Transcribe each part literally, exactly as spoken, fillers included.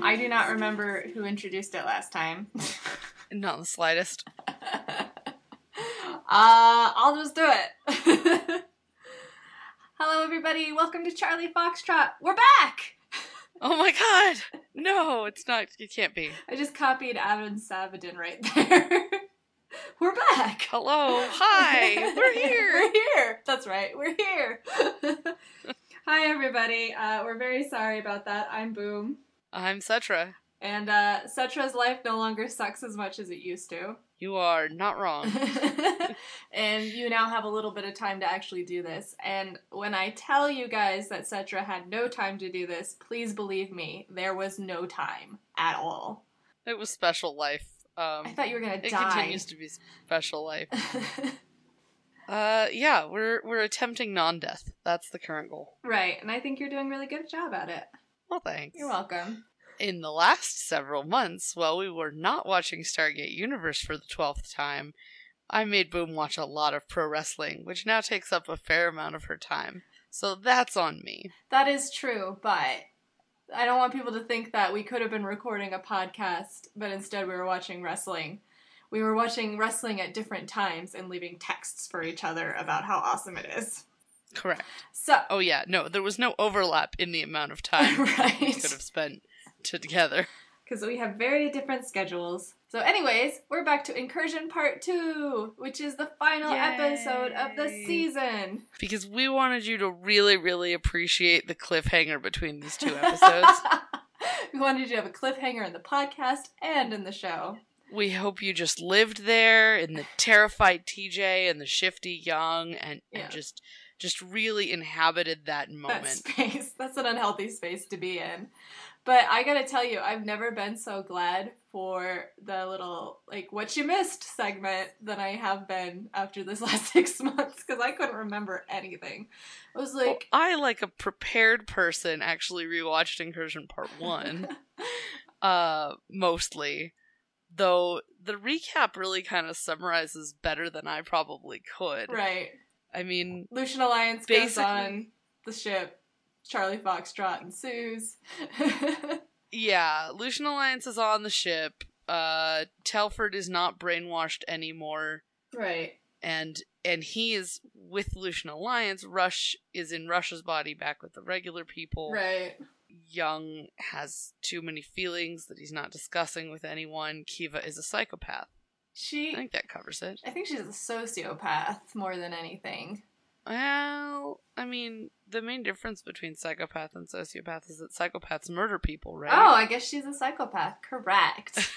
I do not remember who introduced it last time. Not in the slightest. uh, I'll just do it. Hello, everybody. Welcome to Charlie Foxtrot. We're back! Oh my god! No, it's not. It can't be. I just copied Adam Savadin right there. We're back! Hello. Hi. We're here. We're here. That's right. We're here. Hi, everybody. Uh, we're very sorry about that. I'm Boom. I'm Cetra. And uh, Cetra's life no longer sucks as much as it used to. You are not wrong. And you now have a little bit of time to actually do this. And when I tell you guys that Cetra had no time to do this, please believe me, there was no time at all. It was special life. Um, I thought you were gonna it die. It continues to be special life. uh, yeah, we're we're attempting non-death. That's the current goal. Right, and I think you're doing a really good job at it. Well, thanks. You're welcome. In the last several months, while we were not watching Stargate Universe for the twelfth time, I made Boom watch a lot of pro wrestling, which now takes up a fair amount of her time. So that's on me. That is true, but I don't want people to think that we could have been recording a podcast, but instead we were watching wrestling. We were watching wrestling at different times and leaving texts for each other about how awesome it is. Correct. So. Oh yeah, no, there was no overlap in the amount of time right. we could have spent together. Because we have very different schedules. So anyways, we're back to Incursion Part two, which is the final Yay. episode of the season. Because we wanted you to really, really appreciate the cliffhanger between these two episodes. We wanted you to have a cliffhanger in the podcast and in the show. We hope you just lived there in the terrified T J and the shifty Young and, yeah. and just just really inhabited that moment. That space. That's an unhealthy space to be in. But I gotta tell you, I've never been so glad for the little, like, what you missed segment than I have been after this last six months, because I couldn't remember anything. I was like... Well, I, like a prepared person, actually rewatched Incursion Part one, uh, mostly. Though, the recap really kind of summarizes better than I probably could. Right. I mean... Lucian Alliance goes on the ship. Charlie Foxtrot ensues. Yeah, Lucian Alliance is on the ship. Uh, Telford is not brainwashed anymore. Right. And and he is with Lucian Alliance. Rush is in Rush's body back with the regular people. Right. Young has too many feelings that he's not discussing with anyone. Kiva is a psychopath. She... I think that covers it. I think she's a sociopath more than anything. Well, I mean, the main difference between psychopath and sociopath is that psychopaths murder people, right? Oh, I guess she's a psychopath. Correct.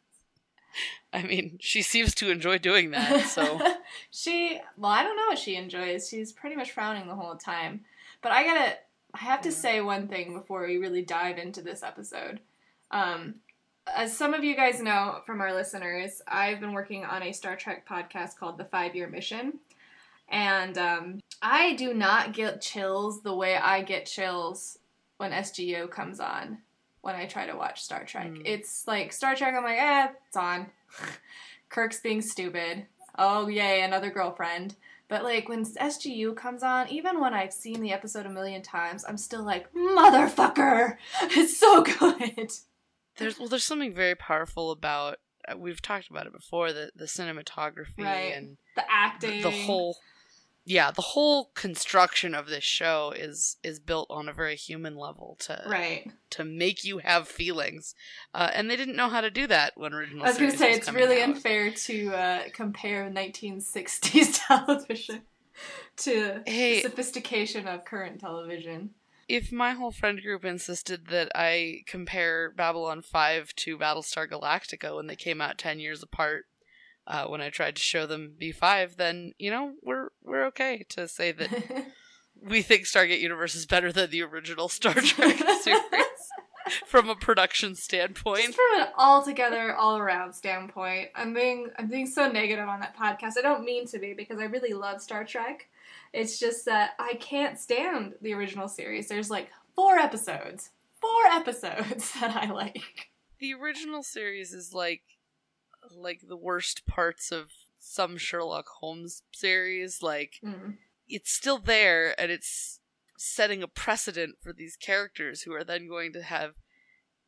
I mean, she seems to enjoy doing that, so... she, well, I don't know what she enjoys. She's pretty much frowning the whole time. But I gotta, I have to say one thing before we really dive into this episode. Um, as some of you guys know from our listeners, I've been working on a Star Trek podcast called The Five-Year Mission. And um, I do not get chills the way I get chills when S G U comes on when I try to watch Star Trek. Mm. It's like, Star Trek, I'm like, eh, it's on. Kirk's being stupid. Oh, yay, another girlfriend. But, like, when S G U comes on, even when I've seen the episode a million times, I'm still like, motherfucker! It's so good! There's Well, there's something very powerful about, uh, we've talked about it before, the, the cinematography right. and... the acting. The, the whole... Yeah, the whole construction of this show is is built on a very human level to right. to make you have feelings, uh, and they didn't know how to do that when original. I was going to say was it's really out. unfair to uh, compare nineteen sixties television to hey, the sophistication of current television. If my whole friend group insisted that I compare Babylon five to Battlestar Galactica when they came out ten years apart. Uh, when I tried to show them B five, then, you know, we're we're okay to say that we think Stargate Universe is better than the original Star Trek series from a production standpoint. Just from an altogether, all-around standpoint. I'm being I'm being so negative on that podcast. I don't mean to be, because I really love Star Trek. It's just that I can't stand the original series. There's like four episodes. Four episodes that I like. The original series is like like the worst parts of some Sherlock Holmes series. Like, mm. it's still there, and it's setting a precedent for these characters who are then going to have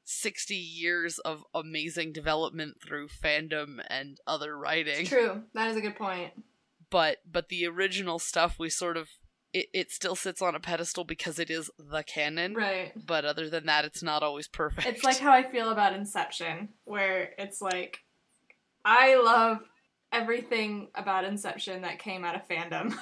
sixty years of amazing development through fandom and other writing. It's true. That is a good point. But but the original stuff, we sort of, it, it still sits on a pedestal because it is the canon. Right. But other than that, it's not always perfect. It's like how I feel about Inception, where it's like, I love everything about Inception that came out of fandom.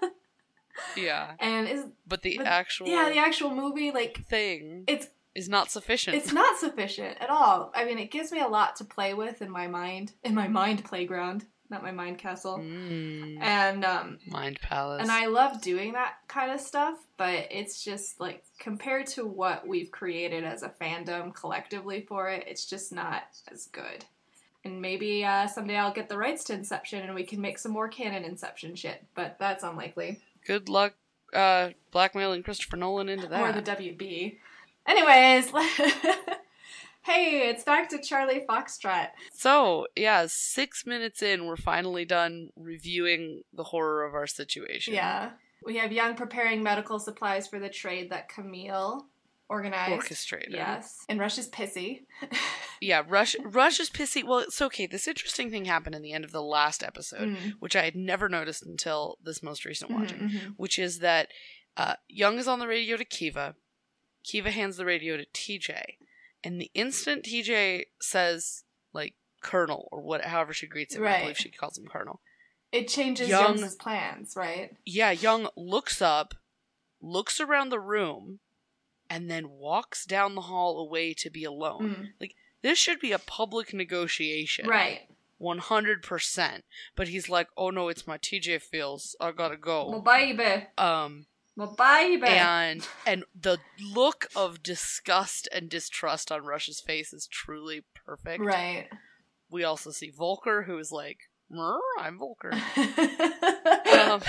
Yeah. And is But the but, actual yeah, the actual movie, like, thing it's is not sufficient. It's not sufficient at all. I mean, it gives me a lot to play with in my mind, in my mind playground, not my mind castle. Mm. And um Mind Palace. and I love doing that kind of stuff, but it's just like compared to what we've created as a fandom collectively for it, it's just not as good. And maybe uh, someday I'll get the rights to Inception and we can make some more canon Inception shit, but that's unlikely. Good luck uh, blackmailing Christopher Nolan into that. Or the W B. Anyways, hey, it's back to Charlie Foxtrot. So, yeah, six minutes in, we're finally done reviewing the horror of our situation. Yeah. We have Young preparing medical supplies for the trade that Camille organized. Orchestrated. Yes. And Rush is pissy. Yeah, Rush Rush is pissy. Well, it's okay. This interesting thing happened in the end of the last episode, Mm. which I had never noticed until this most recent watching, Mhm, mhm. which is that uh, Young is on the radio to Kiva. Kiva hands the radio to T J. And the instant T J says, like, Colonel, or what, however she greets him, Right. I believe she calls him Colonel. It changes Young- Young's plans, right? Yeah, Young looks up, looks around the room, and then walks down the hall away to be alone. Mm. Like, this should be a public negotiation. Right. one hundred percent. But he's like, oh no, it's my T J feels. I gotta Well, go. baby. Um, Well, baby. and, and the look of disgust and distrust on Rush's face is truly perfect. Right. We also see Volker, who is like, "Mer, I'm Volker." um,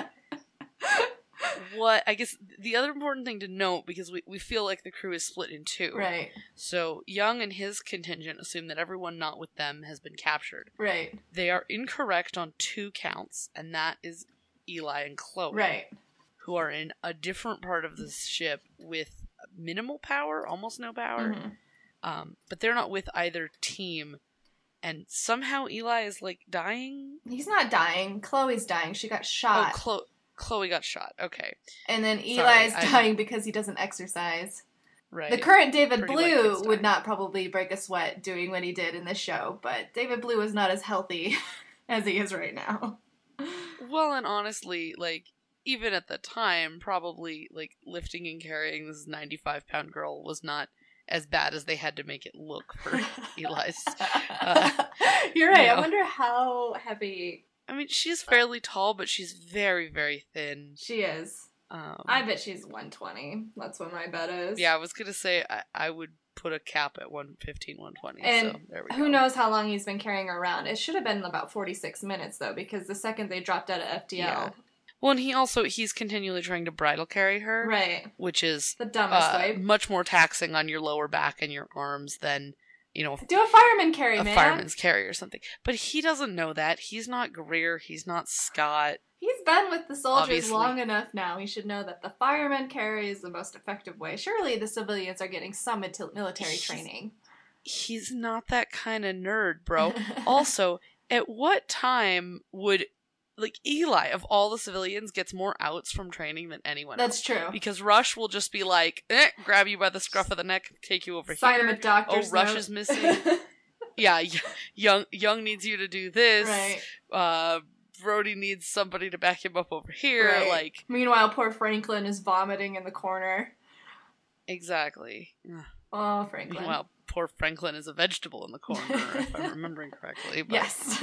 What, I guess, the other important thing to note, because we, we feel like the crew is split in two. right. So, Young and his contingent assume that everyone not with them has been captured. Right. They are incorrect on two counts, and that is Eli and Chloe. Right. Who are in a different part of the ship with minimal power, almost no power. Mhm. Um, but they're not with either team. And somehow Eli is, like, dying? He's not dying. Chloe's dying. She got shot. Oh, Chloe. Chloe got shot. Okay. And then Sorry, Eli's I- dying because he doesn't exercise. Right. The current David Pretty white Blue kids would dying. not probably break a sweat doing what he did in this show, but David Blue is not as healthy as he is right now. Well, and honestly, like, even at the time, probably, like, lifting and carrying this ninety-five pound girl was not as bad as they had to make it look for Eli's. Uh, You're right. you know. I wonder how heavy I mean, she's fairly tall, but she's very, very thin. she is. Um, I bet she's one twenty. That's what my bet is. yeah, I was gonna say I, I would put a cap at one fifteen, one twenty. And so there we who go. knows how long he's been carrying her around. It should have been about forty-six minutes, though, because the second they dropped out of F D L. Yeah. Well, and he also, he's continually trying to bridle carry her. Right. Which is The dumbest uh, way. much more taxing on your lower back and your arms than, you know, Do a fireman carry, a man. fireman's carry or something. But he doesn't know that. He's not Greer. He's not Scott. He's been with the soldiers Obviously. long enough now. He should know that the fireman carry is the most effective way. Surely the civilians are getting some mil- military He's- training. He's not that kind of nerd, bro. Also, at what time would, like, Eli, of all the civilians, gets more outs from training than anyone That's else? true. Because Rush will just be like, eh, grab you by the scruff of the neck, take you over Sign here. him a doctor's Oh, Rush note. is missing. Yeah, y- Young Young needs you to do this. Right. Uh, Brody needs somebody to back him up over here. Right. Like, Meanwhile, poor Franklin is vomiting in the corner. exactly. Oh, Franklin. Meanwhile, poor Franklin is a vegetable in the corner, if I'm remembering correctly. But Yes.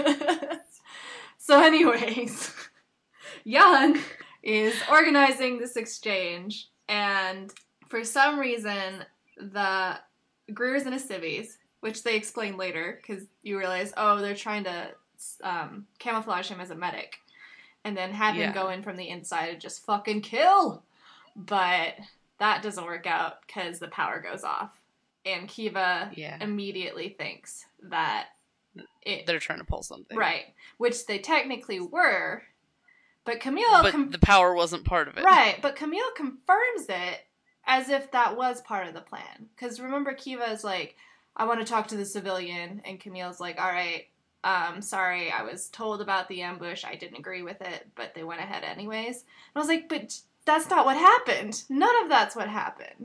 So anyways, Young is organizing this exchange, and for some reason, the Greer's in a civvies, which they explain later, because you realize, oh, they're trying to um, camouflage him as a medic, and then have Yeah. him go in from the inside and just fucking kill. But that doesn't work out, because the power goes off. And Kiva Yeah. immediately thinks that it... they're trying to pull something. Right. Which they technically were, but Camille... But com- the power wasn't part of it. Right, but Camille confirms it as if that was part of the plan. Because remember, Kiva is like, I want to talk to the civilian, and Camille's like, all right, um, sorry, I was told about the ambush, I didn't agree with it, but they went ahead anyways. And I was like, but that's not what happened. None of that's what happened.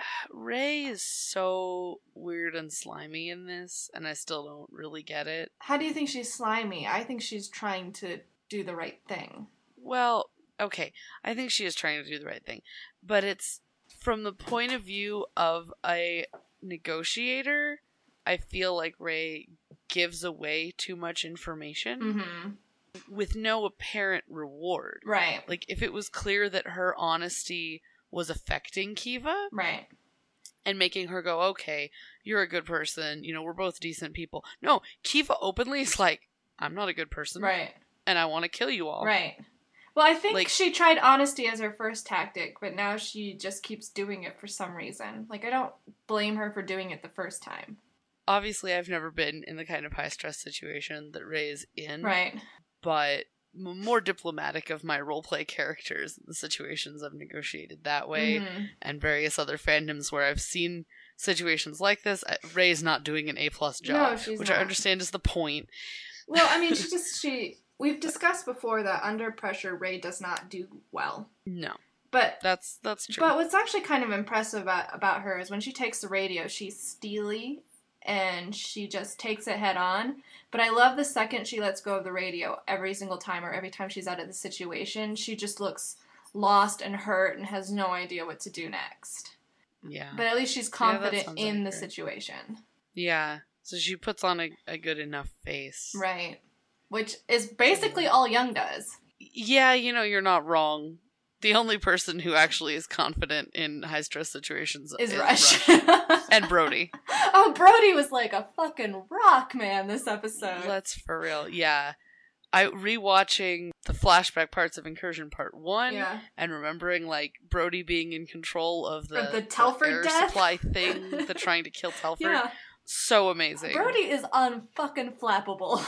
Ray is so weird and slimy in this, and I still don't really get it. How do you think she's slimy? I think she's trying to do the right thing. Well, okay, I think she is trying to do the right thing, but it's from the point of view of a negotiator. I feel like Ray gives away too much information mm-hmm. with no apparent reward. Right. Like, if it was clear that her honesty was affecting Kiva, right, and making her go, okay, you're a good person, you know, we're both decent people. No, Kiva openly is like, I'm not a good person. Right. And I want to kill you all. Right. Well, I think like, she tried honesty as her first tactic, but now she just keeps doing it for some reason. Like, I don't blame her for doing it the first time. Obviously, I've never been in the kind of high-stress situation that Ray is in. Right. But more diplomatic of my roleplay characters, the situations I've negotiated that way, mm-hmm. and various other fandoms where I've seen situations like this, Ray's not doing an A-plus job, no, she's which not. I understand is the point. Well, I mean, she just, she, we've discussed before that under pressure, Ray does not do well. No. But that's that's true. But what's actually kind of impressive about, about her is when she takes the radio, she's steely, and she just takes it head on. But I love the second she lets go of the radio every single time, or every time she's out of the situation, she just looks lost and hurt and has no idea what to do next. Yeah. But at least she's confident yeah, in like the her. situation. Yeah. So she puts on a, a good enough face. Right. Which is basically all Young does. Yeah, you know, you're not wrong. The only person who actually is confident in high-stress situations is, is Rush. Rush. And Brody. Oh, Brody was like a fucking rock, man, this episode. Let's for real. Yeah. I rewatching the flashback parts of Incursion Part one yeah. and remembering, like, Brody being in control of the, the, Telford the air death? supply thing, the trying to kill Telford. Yeah. So amazing. Brody is unfucking flappable.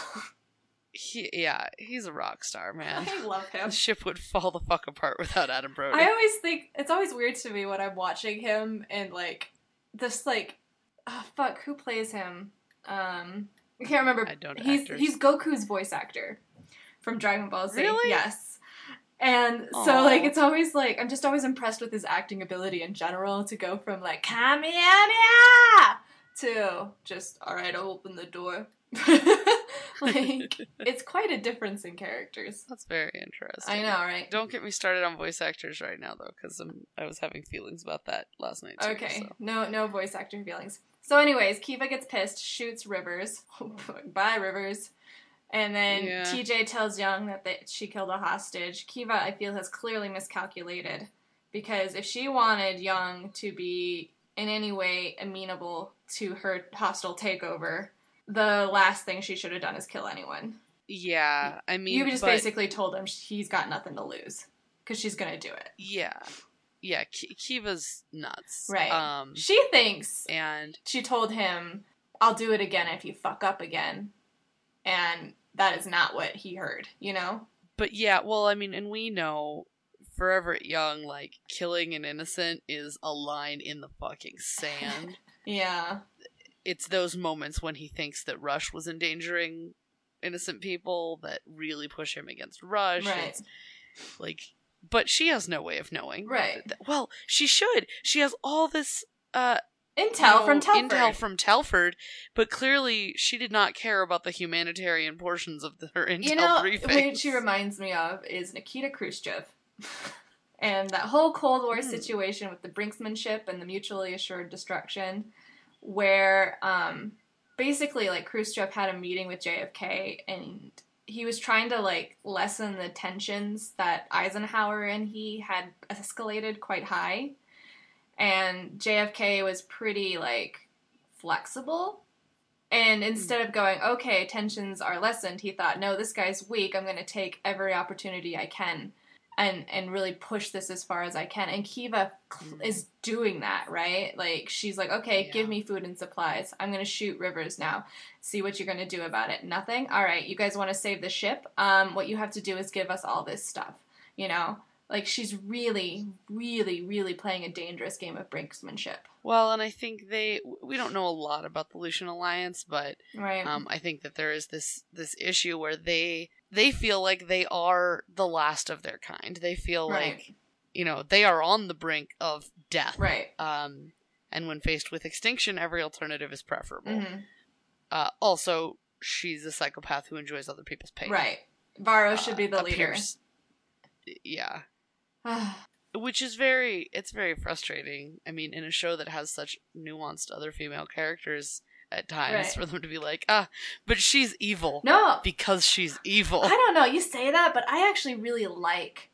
He, yeah, he's a rock star, man. I love him. The ship would fall the fuck apart without Adam Brody. I always think, it's always weird to me when I'm watching him and, like, this, like, oh, fuck, who plays him? Um, I can't remember. I don't he's actors. He's Goku's voice actor from Dragon Ball Z. Really? Yes. And Aww. so, like, it's always, like, I'm just always impressed with his acting ability in general to go from, like, Kamehameha to just, alright, I'll open the door. Like, it's quite a difference in characters. That's very interesting. I know, right? Don't get me started on voice actors right now, though, because I was having feelings about that last night, too. Okay, so. no no voice actor feelings. So anyways, Kiva gets pissed, shoots Rivers. Bye, Rivers. And then Yeah. T J tells Young that they, she killed a hostage. Kiva, I feel, has clearly miscalculated. Because if she wanted Young to be in any way amenable to her hostile takeover, the last thing she should have done is kill anyone. Yeah, I mean, You just but, basically told him he's got nothing to lose. Because she's going to do it. Yeah. Yeah, K- Kiva's nuts. Right. Um, she thinks and she told him, I'll do it again if you fuck up again. And that is not what he heard, you know? But yeah, well, I mean, and we know Forever Young, like, killing an innocent is a line in the fucking sand. Yeah. It's those moments when he thinks that Rush was endangering innocent people that really push him against Rush. Right. It's like, but she has no way of knowing. Right. Well, she should. She has all this uh Intel you know, from Telford. Intel from Telford, but clearly she did not care about the humanitarian portions of the, her intel You know, briefing. what she reminds me of is Nikita Khrushchev. And that whole Cold War mm. situation with the brinksmanship and the mutually assured destruction, where um, basically, like, Khrushchev had a meeting with J F K, and he was trying to, like, lessen the tensions that Eisenhower and he had escalated quite high. And J F K was pretty, like, flexible. And instead of going, okay, tensions are lessened, he thought, no, this guy's weak. I'm going to take every opportunity I can and and really push this as far as I can. And Kiva mm. is doing that, right? Like, she's like, okay, yeah. give me food and supplies. I'm going to shoot Rivers now. See what you're going to do about it. Nothing? All right, you guys want to save the ship? Um, what you have to do is give us all this stuff, you know? Like, she's really, really, really playing a dangerous game of brinksmanship. Well, and I think they, we don't know a lot about the Lucian Alliance, but right. um, I think that there is this, this issue where they, they feel like they are the last of their kind. They feel right. like, you know, they are on the brink of death. Right. Um, and when faced with extinction, every alternative is preferable. Mm-hmm. Uh, also, she's a psychopath who enjoys other people's pain. Right. Varro uh, should be the appears, leader. Yeah. Which is very, it's very frustrating. I mean, in a show that has such nuanced other female characters at times, right. for them to be like, ah, but she's evil. No. Because she's evil. I don't know, you say that, but I actually really like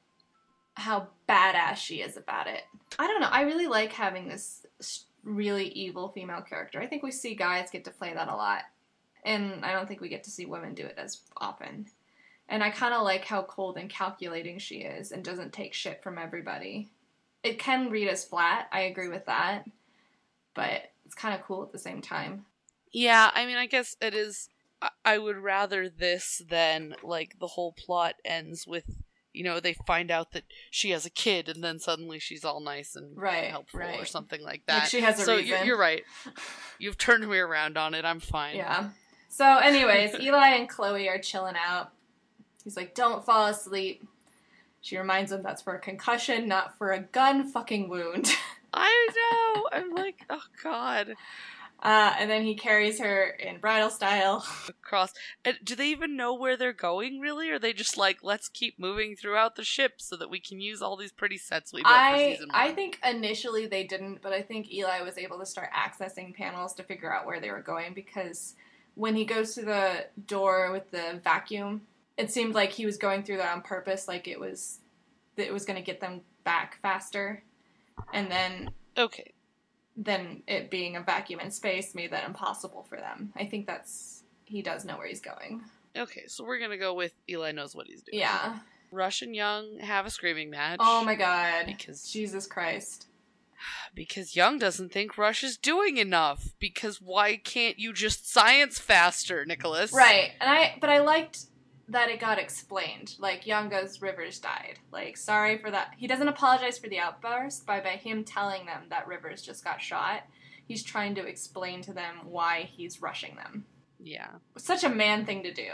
how badass she is about it. I don't know, I really like having this really evil female character. I think we see guys get to play that a lot. And I don't think we get to see women do it as often. And I kind of like how cold and calculating she is and doesn't take shit from everybody. It can read as flat, I agree with that. But it's kind of cool at the same time. Yeah, I mean, I guess it is... I would rather this than, like, the whole plot ends with, you know, they find out that she has a kid and then suddenly she's all nice and right, helpful right. or something like that. Like she has a so reason. So you're, you're right. You've turned me around on it. I'm fine. Yeah. So anyways, Eli and Chloe are chilling out. He's like, don't fall asleep. She reminds him that's for a concussion, not for a gun fucking wound. I know. I'm like, oh god. Uh, and then he carries her in bridal style. Across. And do they even know where they're going, really? Or are they just like, let's keep moving throughout the ship so that we can use all these pretty sets we built I, for season one? I think initially they didn't, but I think Eli was able to start accessing panels to figure out where they were going, because when he goes to the door with the vacuum, it seemed like he was going through that on purpose, like it was that it was going to get them back faster. And then... Okay. Then it being a vacuum in space made that impossible for them. I think that's... He does know where he's going. Okay, so we're going to go with Eli knows what he's doing. Yeah. Rush and Young have a screaming match. Oh my god. Because... Jesus Christ. Because Young doesn't think Rush is doing enough. Because why can't you just science faster, Nicholas? Right. And I... But I liked... that it got explained. Like, Young goes, Rivers died. Like, sorry for that. He doesn't apologize for the outburst by, by him telling them that Rivers just got shot. He's trying to explain to them why he's rushing them. Yeah. Such a man thing to do.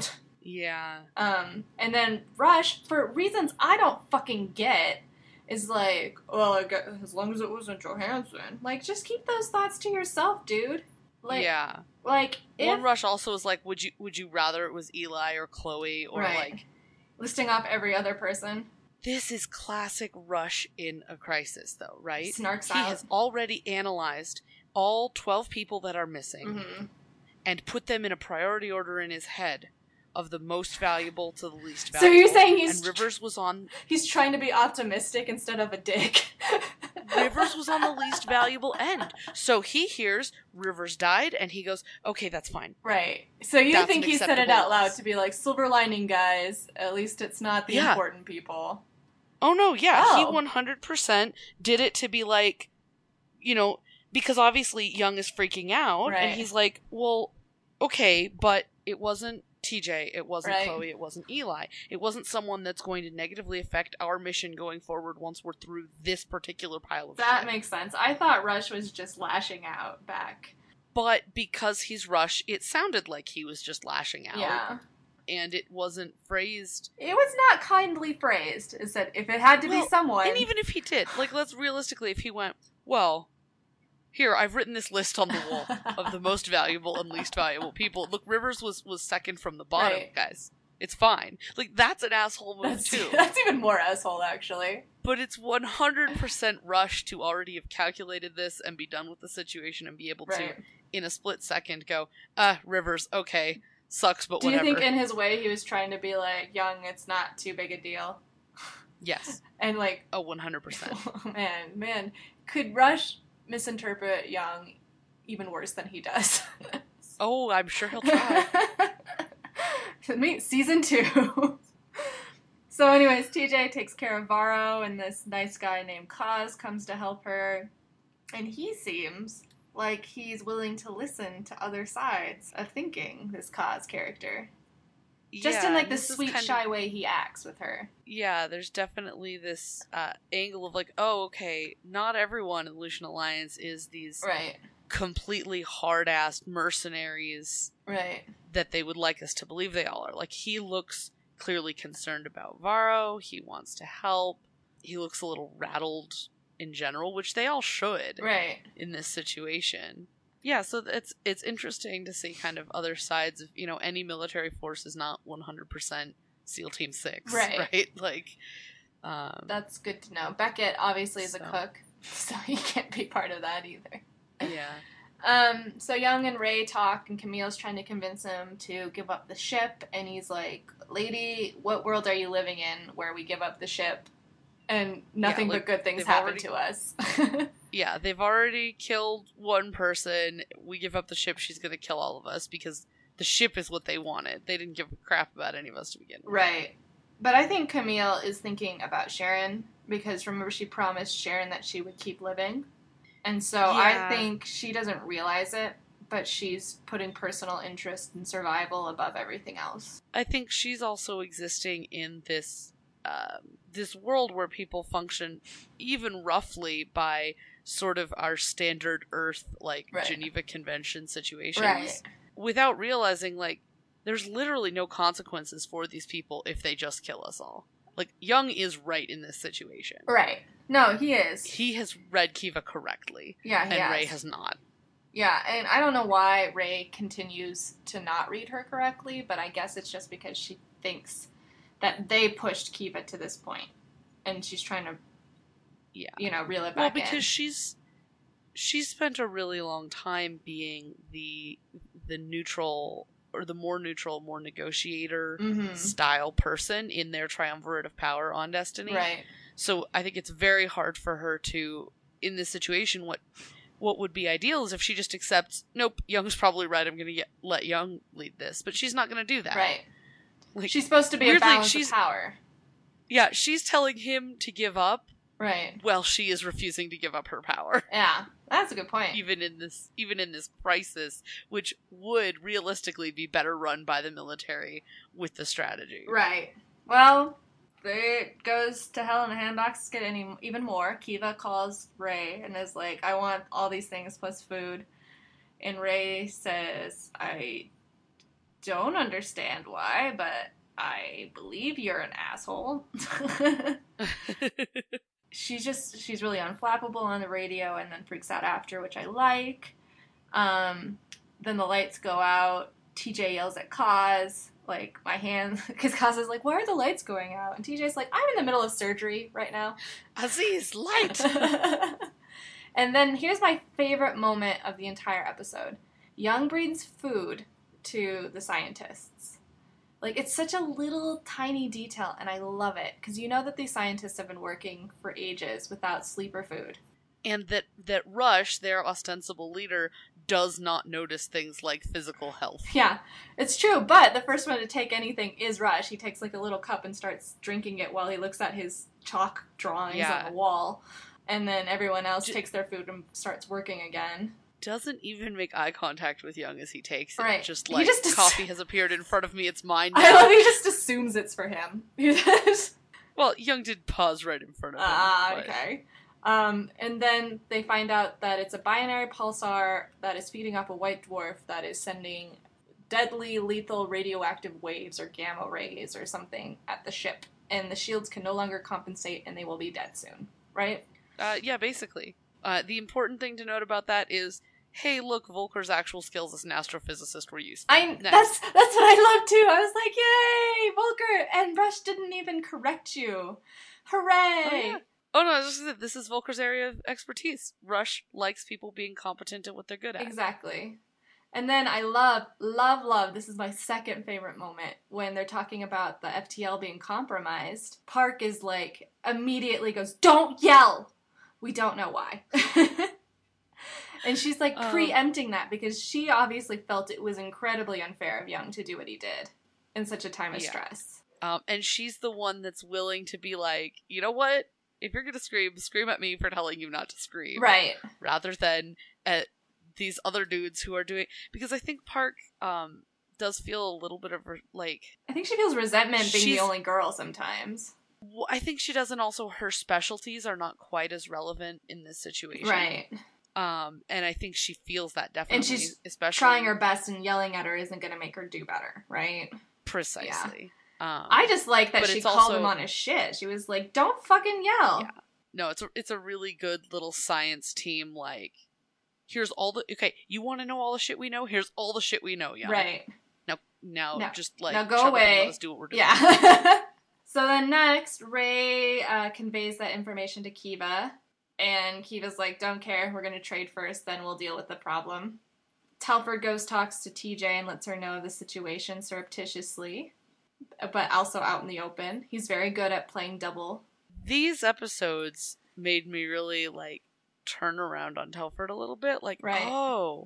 Yeah. Um, and then Rush, for reasons I don't fucking get, is like, well, I guess, as long as it wasn't Johansson. Like, just keep those thoughts to yourself, dude. Like, yeah. Like, if... One Rush also was like, would you would you rather it was Eli or Chloe or right. like... listing off every other person. This is classic Rush in a crisis, though, right? Snarks he out. has already analyzed all twelve people that are missing mm-hmm. and put them in a priority order in his head of the most valuable to the least So valuable. you're saying he's... And Rivers was on... He's trying to be optimistic instead of a dick. Rivers was on the least valuable end. So he hears Rivers died, and he goes, okay, that's fine. Right. So you That's think he said it out loud to be like, silver lining, guys. At least it's not the yeah. important people. Oh, no, yeah. Oh. He one hundred percent did it to be like, you know, because obviously Young is freaking out, right. and he's like, well, okay, but it wasn't T J, it wasn't right. Chloe, it wasn't Eli. It wasn't someone that's going to negatively affect our mission going forward once we're through this particular pile of That shit. makes sense. I thought Rush was just lashing out back. But because he's Rush, it sounded like he was just lashing out. Yeah. And it wasn't phrased. It was not kindly phrased. It said, if it had to well, be someone... And even if he did, like, let's realistically, if he went, well... Here, I've written this list on the wall of the most valuable and least valuable people. Look, Rivers was, was second from the bottom, right. guys. It's fine. Like, that's an asshole move, that's, too. That's even more asshole, actually. But it's one hundred percent Rush to already have calculated this and be done with the situation and be able right. to, in a split second, go, ah, Rivers, okay, sucks, but Do whatever. Do you think in his way he was trying to be like, Young, it's not too big a deal? Yes. And like... Oh, one hundred percent. man, man. Could Rush misinterpret Young even worse than he does? Oh, I'm sure he'll try. Meet season two. So anyways, T J takes care of Varro, and this nice guy named Kaz comes to help her. And he seems like he's willing to listen to other sides of thinking, this Kaz character. Just yeah, in, like, the this is sweet, kind shy of- way he acts with her. Yeah, there's definitely this uh, angle of like, oh, okay, not everyone in the Lucian Alliance is these Right. completely hard-assed mercenaries Right. that they would like us to believe they all are. Like, he looks clearly concerned about Varro, he wants to help, he looks a little rattled in general, which they all should Right. in this situation. Yeah, so it's it's interesting to see kind of other sides of, you know, any military force is not one hundred percent SEAL Team six, Right. right? Like, um... That's good to know. Beckett obviously is so. a cook, so he can't be part of that either. Yeah. Um, so Young and Ray talk, and Camille's trying to convince him to give up the ship, and he's like, lady, what world are you living in where we give up the ship and nothing yeah, like, but good things happen already... to us? Yeah, they've already killed one person. We give up the ship, she's gonna kill all of us because the ship is what they wanted. They didn't give a crap about any of us to begin with. Right. But I think Camille is thinking about Sharon, because remember she promised Sharon that she would keep living. And so yeah. I think she doesn't realize it, but she's putting personal interest and survival above everything else. I think she's also existing in this um, this world where people function even roughly by sort of our standard Earth, like, right. Geneva Convention situations. Right. Without realizing, like, there's literally no consequences for these people if they just kill us all. Like, Young is right in this situation. Right. No, he is. He has read Kiva correctly. Yeah, he and has. Ray has not. Yeah, and I don't know why Ray continues to not read her correctly, but I guess it's just because she thinks that they pushed Kiva to this point, and she's trying to, yeah, you know, reel it back well, because in. she's she's spent a really long time being the the neutral, or the more neutral, more negotiator mm-hmm. style person in their triumvirate of power on Destiny. Right. So I think it's very hard for her to, in this situation, what what would be ideal is if she just accepts, nope, Young's probably right, I'm going to let Young lead this. But she's not going to do that. Right. Like, she's supposed to be weirdly, a balance she's, of power. Yeah, she's telling him to give up. Right. Well, she is refusing to give up her power. Yeah, that's a good point. Even in this, even in this crisis, which would realistically be better run by the military with the strategy. Right. Well, it goes to hell in a handbox. Get any even more. Kiva calls Ray and is like, "I want all these things plus food," and Ray says, "I don't understand why, but I believe you're an asshole." She's just, she's really unflappable on the radio and then freaks out after, which I like. Um, then the lights go out. T J yells at Kaz, like, my hand, because Kaz is like, why are the lights going out? And T J's like, I'm in the middle of surgery right now. Aziz, light! And then here's my favorite moment of the entire episode. Young brings food to the scientists. Like, it's such a little tiny detail, and I love it, because you know that these scientists have been working for ages without sleeper food. And that, that Rush, their ostensible leader, does not notice things like physical health. Yeah, it's true, but the first one to take anything is Rush. He takes, like, a little cup and starts drinking it while he looks at his chalk drawings yeah. on the wall. And then everyone else J- takes their food and starts working again. Doesn't even make eye contact with Young as he takes it. Right. Just like, he just coffee has appeared in front of me, it's mine now. I love he just assumes it's for him. Well, Young did pause right in front of him. Ah, uh, but... okay. Um, and then they find out that it's a binary pulsar that is feeding off a white dwarf that is sending deadly, lethal radioactive waves or gamma rays or something at the ship. And the shields can no longer compensate and they will be dead soon. Right? Uh, yeah, basically. Uh, the important thing to note about that is, hey, look, Volker's actual skills as an astrophysicist were useful. I Next. that's that's what I love too. I was like, yay, Volker, and Rush didn't even correct you. Hooray! Oh, yeah. Oh no, I was just saying, this is Volker's area of expertise. Rush likes people being competent at what they're good at. Exactly. And then I love, love, love, this is my second favorite moment, when they're talking about the F T L being compromised. Park is like, immediately goes, don't yell! We don't know why. And she's like um, preempting that because she obviously felt it was incredibly unfair of Young to do what he did in such a time of yeah. stress. Um, and she's the one that's willing to be like, you know what? If you're gonna scream, scream at me for telling you not to scream. Right. Rather than at these other dudes who are doing... Because I think Park um, does feel a little bit of, like... I think she feels resentment being She's- the only girl sometimes. Well, I think she does, and also her specialties are not quite as relevant in this situation. Right. Um, and I think she feels that definitely. And she's especially trying her best, and yelling at her isn't going to make her do better, right? Precisely. Yeah. Um, I just like that but she it's called also- him on his shit. She was like, don't fucking yell. Yeah. No, it's a, it's a really good little science team, like, here's all the... Okay, you want to know all the shit we know? Here's all the shit we know, yeah. Right. Now, now, No. just, like, Now go shut up away. and let us do what we're doing. Yeah. So then next, Ray uh, conveys that information to Kiva, and Kiva's like, don't care, we're going to trade first, then we'll deal with the problem. Telford goes talks to T J and lets her know the situation surreptitiously, but also out in the open. He's very good at playing double. These episodes made me really, like, turn around on Telford a little bit. Like, Right. oh,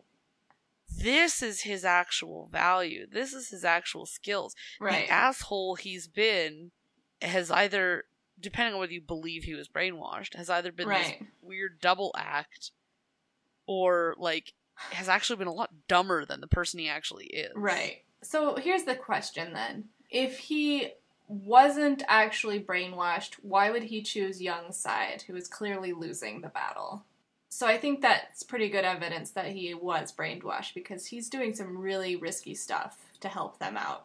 this is his actual value. This is his actual skills. Right. The asshole he's been has either, depending on whether you believe he was brainwashed, has either been Right. this weird double act, or, like, has actually been a lot dumber than the person he actually is. Right. So here's the question then. If he wasn't actually brainwashed, why would he choose Young's side, who is clearly losing the battle? So I think that's pretty good evidence that he was brainwashed, because he's doing some really risky stuff to help them out.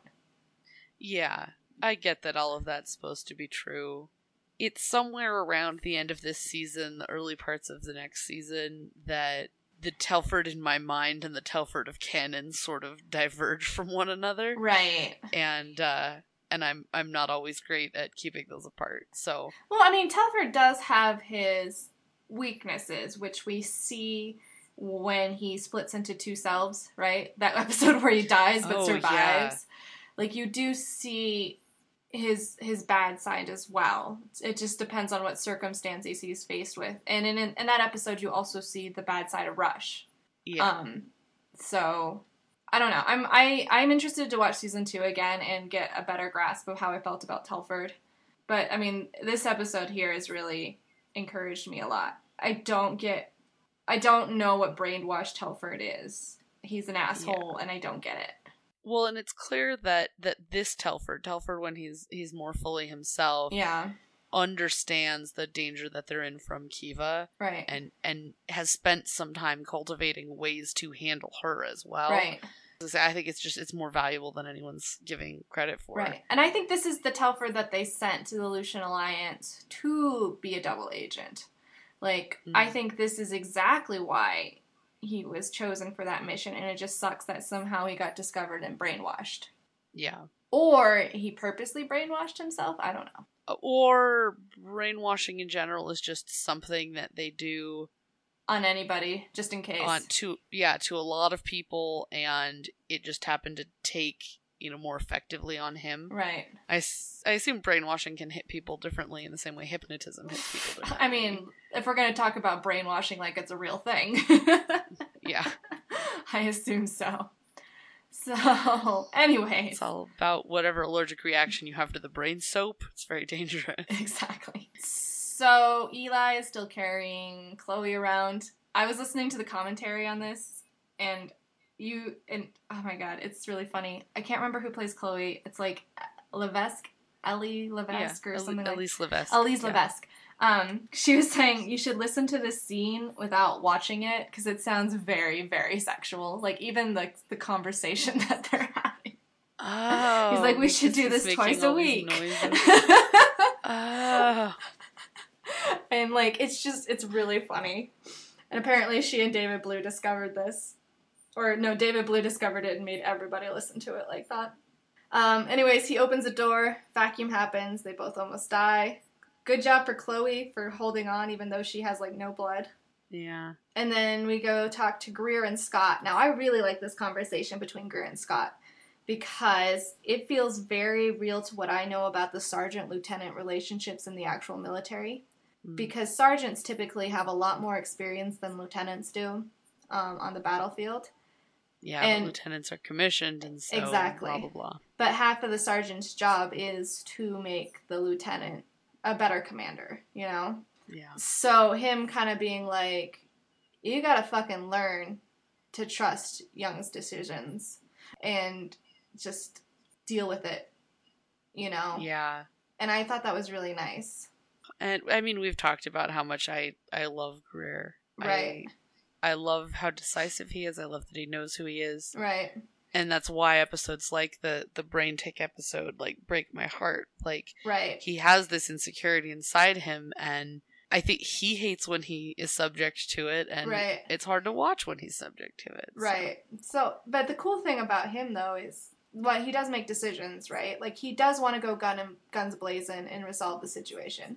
Yeah, I get that all of that's supposed to be true. It's somewhere around the end of this season, the early parts of the next season, that the Telford in my mind and the Telford of canon sort of diverge from one another. Right. And, uh, and I'm I'm not always great at keeping those apart, so... Well, I mean, Telford does have his weaknesses, which we see when he splits into two selves, right? That episode where he dies but Oh, survives. yeah. Like, you do see his his bad side as well. It just depends on what circumstances he's faced with. And in in that episode, you also see the bad side of Rush. Yeah. Um, so I don't know. I'm I I'm interested to watch season two again and get a better grasp of how I felt about Telford. But I mean, this episode here has really encouraged me a lot. I don't get, I don't know what brainwashed Telford is. He's an asshole, Yeah. and I don't get it. Well, and it's clear that, that this Telford, Telford when he's he's more fully himself, Yeah. understands the danger that they're in from Kiva, Right. and and has spent some time cultivating ways to handle her as well. Right. I think it's just it's more valuable than anyone's giving credit for. Right. And I think this is the Telford that they sent to the Lucian Alliance to be a double agent. Like, Mm. I think this is exactly why he was chosen for that mission, and it just sucks that somehow he got discovered and brainwashed. Yeah. Or he purposely brainwashed himself? I don't know. Or brainwashing in general is just something that they do On anybody, just in case. on to yeah to a lot of people, and it just happened to take, you know, more effectively on him. Right. I, s- I assume brainwashing can hit people differently in the same way hypnotism hits people differently. I mean, if we're going to talk about brainwashing like it's a real thing. Yeah. I assume so. So, anyways. It's all about whatever allergic reaction you have to the brain soap. It's very dangerous. Exactly. So, Eli is still carrying Chloe around. I was listening to the commentary on this, and you, and oh my god, it's really funny. I can't remember who plays Chloe. It's like Levesque, Ellie Levesque, yeah, or something like Elise Levesque. Elise yeah. Levesque. Um, she was saying you should listen to this scene without watching it because it sounds very, very sexual. Like, even the the conversation that they're having. Oh. He's like, we should do he's this making twice a all these week. noises. Oh. And, like, it's just, it's really funny. And apparently she and David Blue discovered this. Or, no, David Blue discovered it and made everybody listen to it like that. Um, anyways, he opens a door, vacuum happens, they both almost die. Good job for Chloe for holding on even though she has, like, no blood. Yeah. And then we go talk to Greer and Scott. Now, I really like this conversation between Greer and Scott because it feels very real to what I know about the sergeant-lieutenant relationships in the actual military. Mm. Because sergeants typically have a lot more experience than lieutenants do um, on the battlefield. Yeah, And- but lieutenants are commissioned, and so Exactly. blah, blah, blah. But half of the sergeant's job is to make the lieutenant a better commander, you know? Yeah. So him kind of being like, you gotta fucking learn to trust Young's decisions. And just deal with it, you know? Yeah. And I thought that was really nice. And I mean, we've talked about how much I, I love Greer. Right. I, I love how decisive he is. I love that he knows who he is. Right. And that's why episodes like the, the brain tick episode, like, break my heart. Like, right. he has this insecurity inside him, and I think he hates when he is subject to it, and right. it's hard to watch when he's subject to it. Right. So. so, but the cool thing about him, though, is, well, he does make decisions, right? Like, he does want to go gun and, guns blazing and resolve the situation.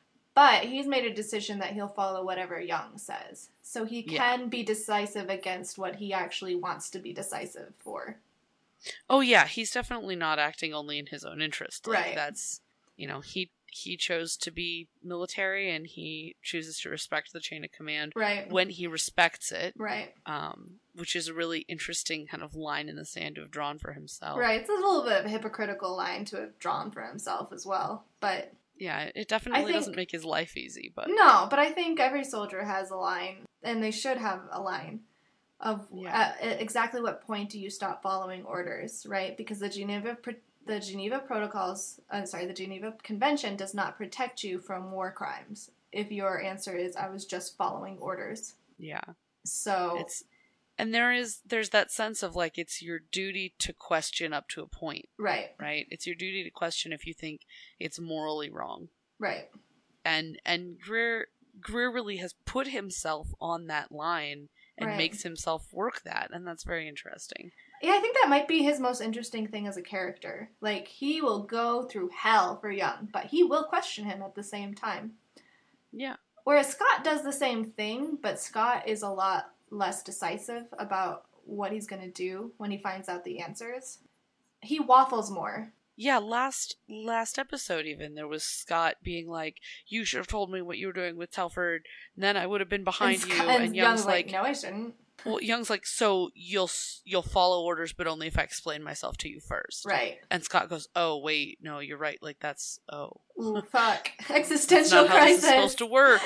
But he's made a decision that he'll follow whatever Young says. So he can yeah. be decisive against what he actually wants to be decisive for. Oh, yeah. He's definitely not acting only in his own interest. Like, right. That's, you know, he he chose to be military, and he chooses to respect the chain of command right. when he respects it. Right. Um, which is a really interesting kind of line in the sand to have drawn for himself. Right. It's a little bit of a hypocritical line to have drawn for himself as well. But... yeah, it definitely think, doesn't make his life easy, but... no, but I think every soldier has a line, and they should have a line, of yeah. at exactly what point do you stop following orders, right? Because the Geneva the Geneva Protocols, uh, sorry, the Geneva Convention does not protect you from war crimes if your answer is, I was just following orders. Yeah. So... it's And there is, there's that sense of, like, it's your duty to question up to a point. Right. Right? It's your duty to question if you think it's morally wrong. Right. And, and Greer, Greer really has put himself on that line and right. makes himself work that, and that's very interesting. Yeah, I think that might be his most interesting thing as a character. Like, he will go through hell for Young, but he will question him at the same time. Yeah. Whereas Scott does the same thing, but Scott is a lot less decisive about what he's going to do when he finds out the answers. He waffles more. Yeah, last last episode even, there was Scott being like, you should have told me what you were doing with Telford, and then I would have been behind and you. Scott, and, and Young's, Young's like, like, no, I shouldn't. Well, Young's like, so you'll you'll follow orders, but only if I explain myself to you first. Right. And Scott goes, oh, wait, no, you're right. Like, that's, oh. Ooh, fuck. Existential that's not crisis. How this is supposed to work.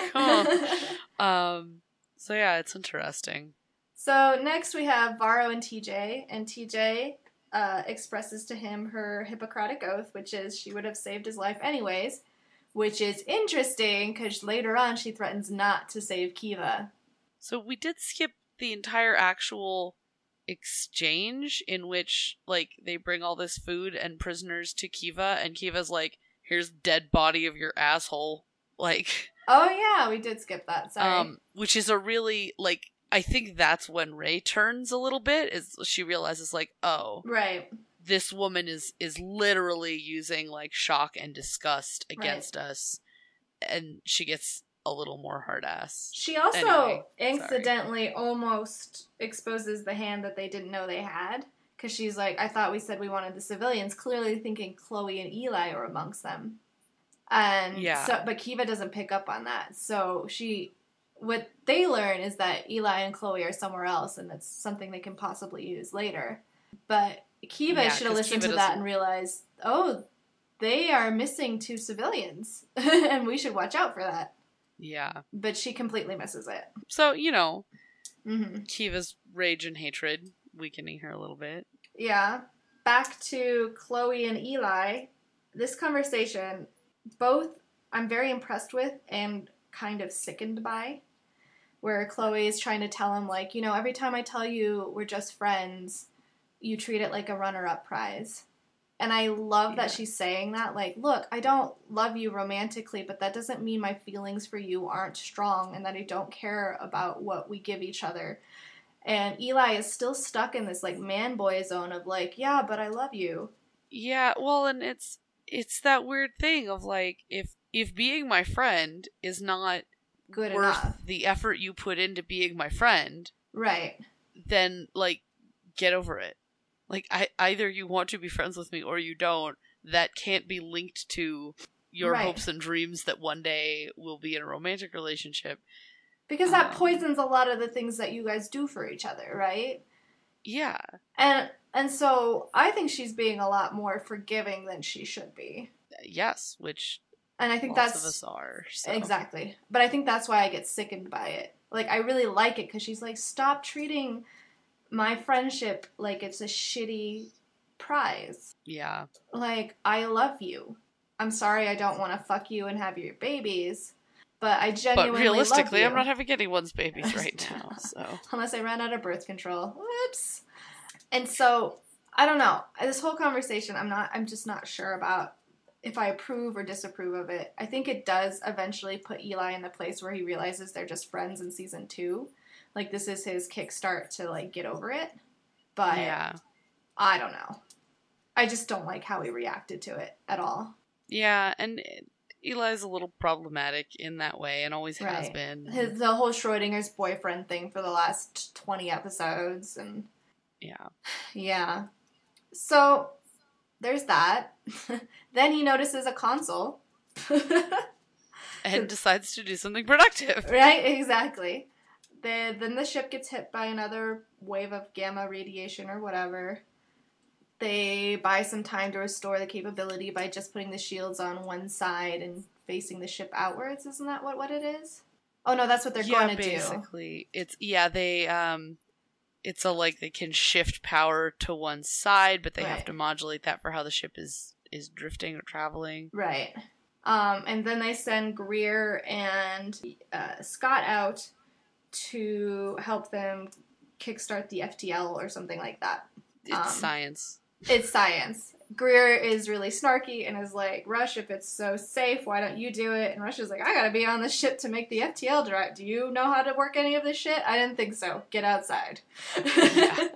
Huh? um... So yeah, it's interesting. So next we have Varro and T J, and T J uh, expresses to him her Hippocratic oath, which is she would have saved his life anyways, which is interesting because later on she threatens not to save Kiva. So we did skip the entire actual exchange in which, like, they bring all this food and prisoners to Kiva, and Kiva's like, here's dead body of your asshole. Like... oh, yeah, we did skip that, sorry. Um, which is a really, like, I think that's when Ray turns a little bit, is she realizes, like, oh. Right. This woman is, is literally using, like, shock and disgust against right. us, and she gets a little more hard-ass. She also anyway, incidentally sorry. almost exposes the hand that they didn't know they had, because she's like, I thought we said we wanted the civilians, clearly thinking Chloe and Eli are amongst them. And yeah. so, but Kiva doesn't pick up on that. So she, what they learn is that Eli and Chloe are somewhere else, and that's something they can possibly use later. But Kiva yeah, should have listened Kiva to that and realized, oh, they are missing two civilians, and we should watch out for that. Yeah. But she completely misses it. So, you know, mm-hmm. Kiva's rage and hatred weakening her a little bit. Yeah. Back to Chloe and Eli. This conversation... both I'm very impressed with and kind of sickened by, where Chloe is trying to tell him, like, you know, every time I tell you we're just friends, you treat it like a runner-up prize. And I love yeah. that she's saying that, like, look, I don't love you romantically, but that doesn't mean my feelings for you aren't strong and that I don't care about what we give each other. And Eli is still stuck in this, like, man-boy zone of, like, yeah, but I love you. Yeah, well, and it's It's that weird thing of, like, if if being my friend is not good worth enough, the effort you put into being my friend, right? Then, like, get over it. Like, I either you want to be friends with me or you don't. That can't be linked to your right. hopes and dreams that one day we'll be in a romantic relationship. Because that um, poisons a lot of the things that you guys do for each other, right? Yeah. And and so I think she's being a lot more forgiving than she should be. Yes, which and I think lots that's of us are. So. Exactly. But I think that's why I get sickened by it. Like, I really like it because she's like, stop treating my friendship like it's a shitty prize. Yeah. Like, I love you. I'm sorry I don't want to fuck you and have your babies, but I genuinely But realistically, love you. I'm not having anyone's babies right now, so. Unless I ran out of birth control. Whoops. And so, I don't know. This whole conversation, I'm not, I'm just not sure about if I approve or disapprove of it. I think it does eventually put Eli in the place where he realizes they're just friends in season two. Like, this is his kickstart to, like, get over it. But, yeah. I don't know. I just don't like how he reacted to it at all. Yeah, and Eli's a little problematic in that way, and always right. has been. His, the whole Schrodinger's boyfriend thing for the last twenty episodes, and... Yeah. Yeah. So, there's that. Then he notices a console. And decides to do something productive. Right, exactly. The, then the ship gets hit by another wave of gamma radiation or whatever. They buy some time to restore the capability by just putting the shields on one side and facing the ship outwards. Isn't that what, what it is? Oh, no, that's what they're yeah, going to do. basically. It's, yeah, they, um... It's a, like, they can shift power to one side, but they right. have to modulate that for how the ship is, is drifting or traveling. Right. Um, and then they send Greer and uh, Scott out to help them kickstart the F T L or something like that. It's um, science. It's science. Greer is really snarky and is like, Rush, if it's so safe, why don't you do it? And Rush is like, I gotta be on the ship to make the F T L direct. Do you know how to work any of this shit? I didn't think so. Get outside. Yeah.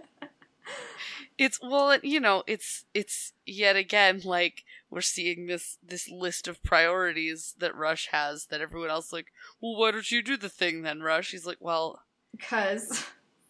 It's, well, you know, it's, it's yet again, like, we're seeing this, this list of priorities that Rush has that everyone else like, well, why don't you do the thing then, Rush? He's like, well... Cause...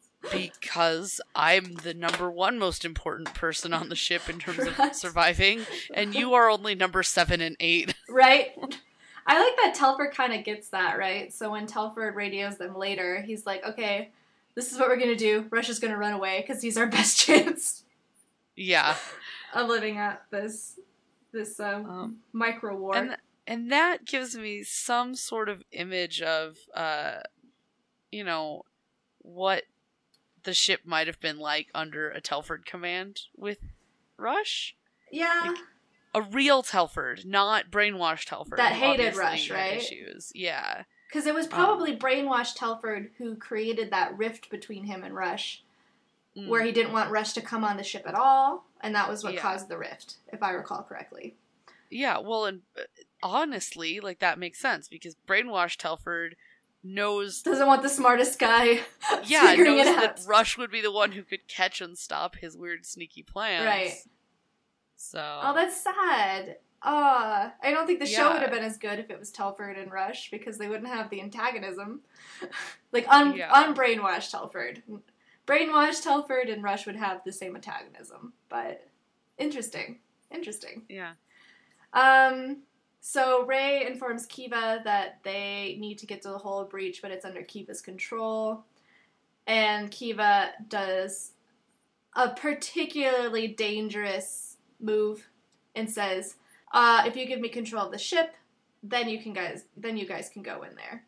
Because I'm the number one most important person on the ship in terms right. of surviving, and you are only number seven and eight. Right? I like that Telford kind of gets that, right? So when Telford radios them later, he's like, okay, this is what we're gonna do. Rush is gonna run away, because he's our best chance. Yeah. Of living at this, this um, um, micro-war. And, and that gives me some sort of image of, uh, you know, what the ship might have been like under a Telford command with Rush. Yeah. Like, a real Telford, not brainwashed Telford. That hated Rush, right? Issues. Yeah. Because it was probably um, brainwashed Telford who created that rift between him and Rush, mm. where he didn't want Rush to come on the ship at all, and that was what yeah. caused the rift, if I recall correctly. Yeah, well, and uh, honestly, like, that makes sense, because brainwashed Telford knows... Doesn't want the smartest guy yeah, figuring knows it out. that Rush would be the one who could catch and stop his weird, sneaky plans. Right. So... Oh, that's sad. Uh, I don't think the yeah. show would have been as good if it was Telford and Rush, because they wouldn't have the antagonism. like, un- yeah. unbrainwashed Telford. Brainwashed Telford and Rush would have the same antagonism. But, interesting. Interesting. Yeah. Um... So Ray informs Kiva that they need to get to the whole breach, but it's under Kiva's control. And Kiva does a particularly dangerous move and says, uh, if you give me control of the ship, then you can guys then you guys can go in there.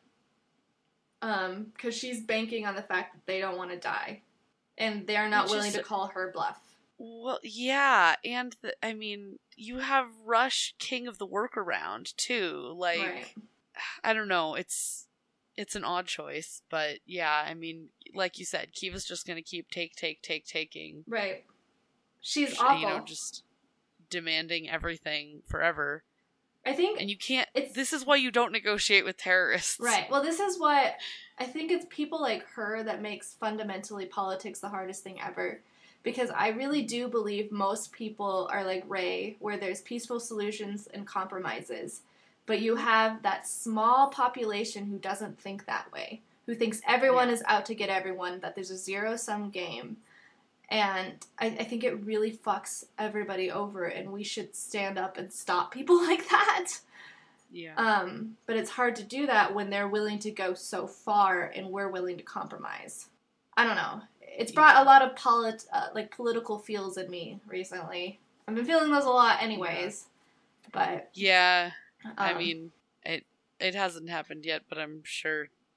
Um, because she's banking on the fact that they don't want to die. And they're not Which willing is... to call her bluff. Well, yeah, and the, I mean, you have Rush, king of the workaround, too. Like, right. I don't know, it's it's an odd choice, but yeah, I mean, like you said, Kiva's just gonna keep take, take, take, taking. Right. She's awful. You know, just demanding everything forever. I think... And you can't... This is why you don't negotiate with terrorists. Right. Well, this is what... I think it's people like her that makes fundamentally politics the hardest thing ever. Because I really do believe most people are like Ray, where there's peaceful solutions and compromises. But you have that small population who doesn't think that way. Who thinks everyone yeah. is out to get everyone, that there's a zero-sum game. And I, I think it really fucks everybody over, and we should stand up and stop people like that. Yeah. Um, but it's hard to do that when they're willing to go so far and we're willing to compromise. I don't know. It's brought a lot of polit- uh, like political feels in me recently. I've been feeling those a lot anyways. But yeah, um, I mean, it it hasn't happened yet, but I'm sure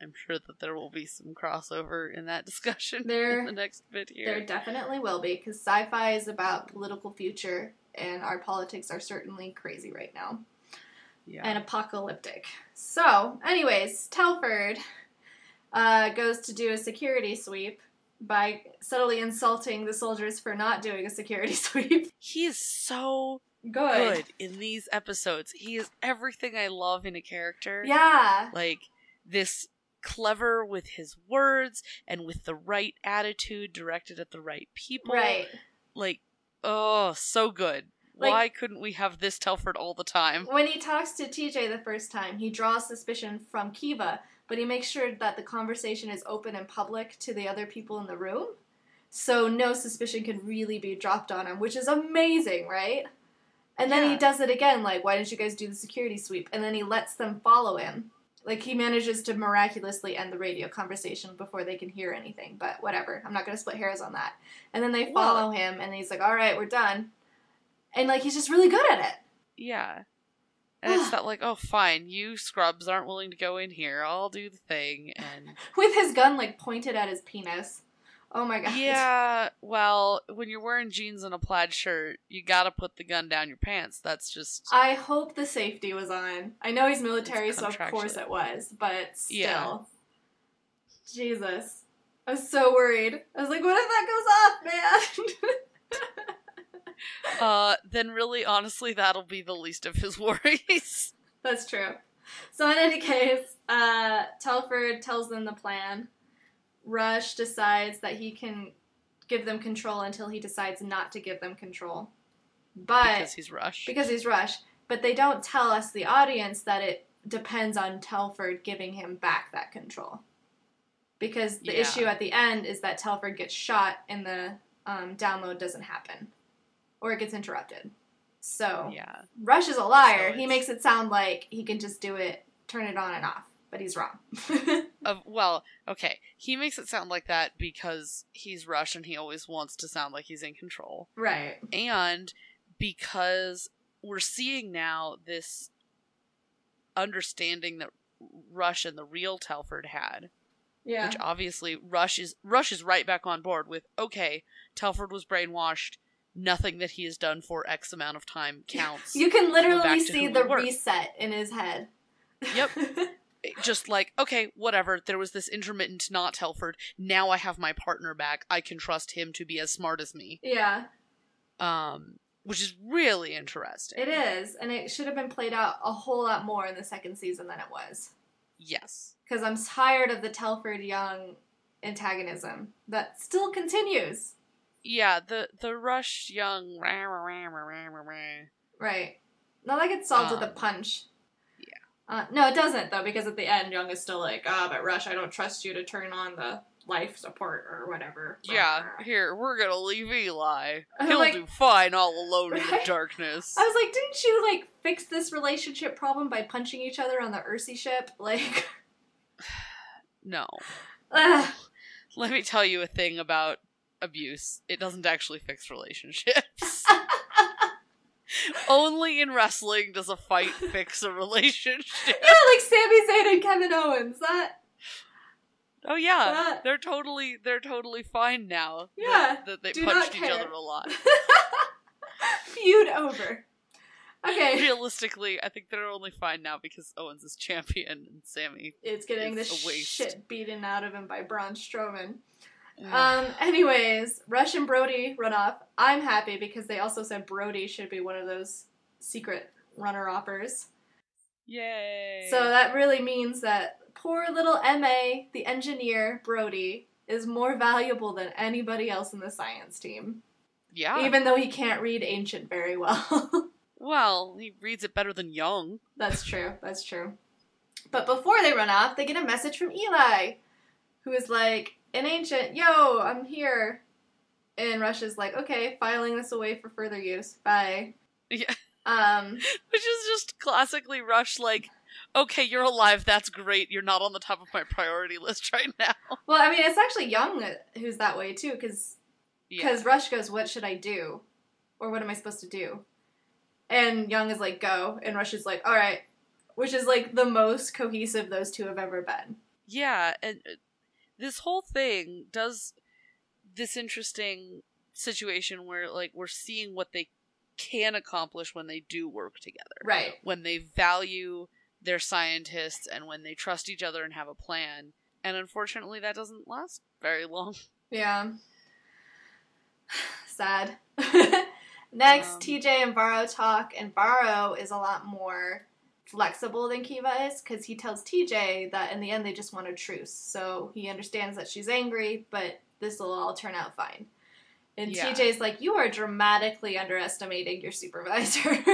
I'm sure that there will be some crossover in that discussion there, in the next bit here. There definitely will be, because sci-fi is about political future, and our politics are certainly crazy right now. Yeah. And apocalyptic. So, anyways, Telford uh, goes to do a security sweep by subtly insulting the soldiers for not doing a security sweep. He is so good. good in these episodes. He is everything I love in a character. Yeah. Like, this clever with his words and with the right attitude directed at the right people. Right. Like, oh, so good. Like, why couldn't we have this Telford all the time? When he talks to T J the first time, he draws suspicion from Kiva, but he makes sure that the conversation is open and public to the other people in the room, so no suspicion can really be dropped on him, which is amazing, right? And then yeah. he does it again, like, why didn't you guys do the security sweep? And then he lets them follow him. Like, he manages to miraculously end the radio conversation before they can hear anything, but whatever. I'm not going to split hairs on that. And then they follow well, him, and he's like, all right, we're done. And, like, he's just really good at it. Yeah. And it's not like, oh, fine, you scrubs aren't willing to go in here. I'll do the thing. And with his gun, like, pointed at his penis. Oh, my God. Yeah, well, when you're wearing jeans and a plaid shirt, you gotta put the gun down your pants. That's just... I hope the safety was on. I know he's military, so of course it was. But still. Yeah. Jesus. I was so worried. I was like, what if that goes off, man? Uh, then really, honestly, that'll be the least of his worries. That's true. So in any case, uh, Telford tells them the plan. Rush decides that he can give them control until he decides not to give them control. But because he's Rush. Because he's Rush. But they don't tell us, the audience, that it depends on Telford giving him back that control. Because the yeah. issue at the end is that Telford gets shot and the um, download doesn't happen. Or it gets interrupted. So, yeah. Rush is a liar. So he makes it sound like he can just do it, turn it on and off. But he's wrong. uh, well, okay. He makes it sound like that because he's Rush and he always wants to sound like he's in control. Right. And because we're seeing now this understanding that Rush and the real Telford had. Yeah. Which obviously Rush is Rush is right back on board with, okay, Telford was brainwashed. Nothing that he has done for X amount of time counts. You can literally see the reset in his head. Yep. Just like, okay, whatever, there was this intermittent not Telford, now I have my partner back, I can trust him to be as smart as me. Yeah. Um, which is really interesting. It is, and it should have been played out a whole lot more in the second season than it was. Yes. Because I'm tired of the Telford Young antagonism that still continues. Yeah, the, the Rush Young... Right. Now that gets solved um, with a punch. Uh, no, it doesn't, though, because at the end, Young is still like, ah, oh, but Rush, I don't trust you to turn on the life support or whatever. Yeah, here, we're gonna leave Eli. He'll like, do fine all alone right? in the darkness. I was like, didn't you, like, fix this relationship problem by punching each other on the Ursi ship? Like... No. Let me tell you a thing about abuse. It doesn't actually fix relationships. Only in wrestling does a fight fix a relationship. Yeah, like Sami Zayn and Kevin Owens. That. Oh yeah, that. they're totally they're totally fine now. Yeah, that, that they punched each other a lot. Feud over. Okay. Realistically, I think they're only fine now because Owens is champion and Sami. It's getting the shit beaten out of him by Braun Strowman. Um, anyways, Rush and Brody run off. I'm happy because they also said Brody should be one of those secret runner-uppers. Yay! So that really means that poor little M A, the engineer, Brody, is more valuable than anybody else in the science team. Yeah. Even though he can't read Ancient very well. Well, he reads it better than Young. That's true, that's true. But before they run off, they get a message from Eli, who is like... In Ancient, yo, I'm here. And Rush is like, okay, filing this away for further use. Bye. Yeah. Um, Which is just classically Rush, like, okay, you're alive, that's great, you're not on the top of my priority list right now. Well, I mean, it's actually Young who's that way, too, because yeah. Rush goes, what should I do? Or what am I supposed to do? And Young is like, go. And Rush is like, alright. Which is, like, the most cohesive those two have ever been. Yeah, and this whole thing does this interesting situation where, like, we're seeing what they can accomplish when they do work together. Right. When they value their scientists and when they trust each other and have a plan. And unfortunately, that doesn't last very long. Yeah. Sad. Next, Um, T J and Varro talk, and Varro is a lot more flexible than Kiva is, because he tells T J that in the end they just want a truce. So he understands that she's angry, but this will all turn out fine. And Yeah. T J's like, you are dramatically underestimating your supervisor.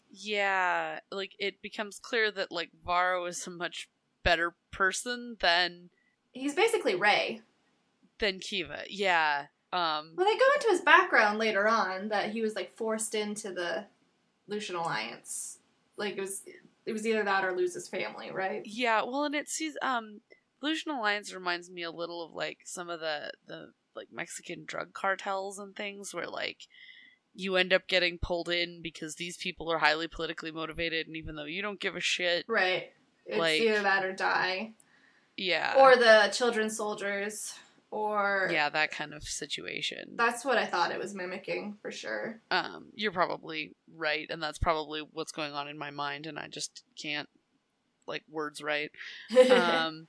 Yeah, like, it becomes clear that, like, Varro is a much better person than... He's basically Ray. Than Kiva, yeah. Um, well, they go into his background later on, that he was, like, forced into the Lucian Alliance. Like, it was it was either that or lose his family, right? Yeah, well, and it sees, um, Lucian Alliance reminds me a little of, like, some of the, the, like, Mexican drug cartels and things, where, like, you end up getting pulled in because these people are highly politically motivated, and even though you don't give a shit... Right. It's like, either that or die. Yeah. Or the children soldiers, or... Yeah, that kind of situation. That's what I thought it was mimicking, for sure. Um, you're probably right, and that's probably what's going on in my mind, and I just can't, like, words right. Um,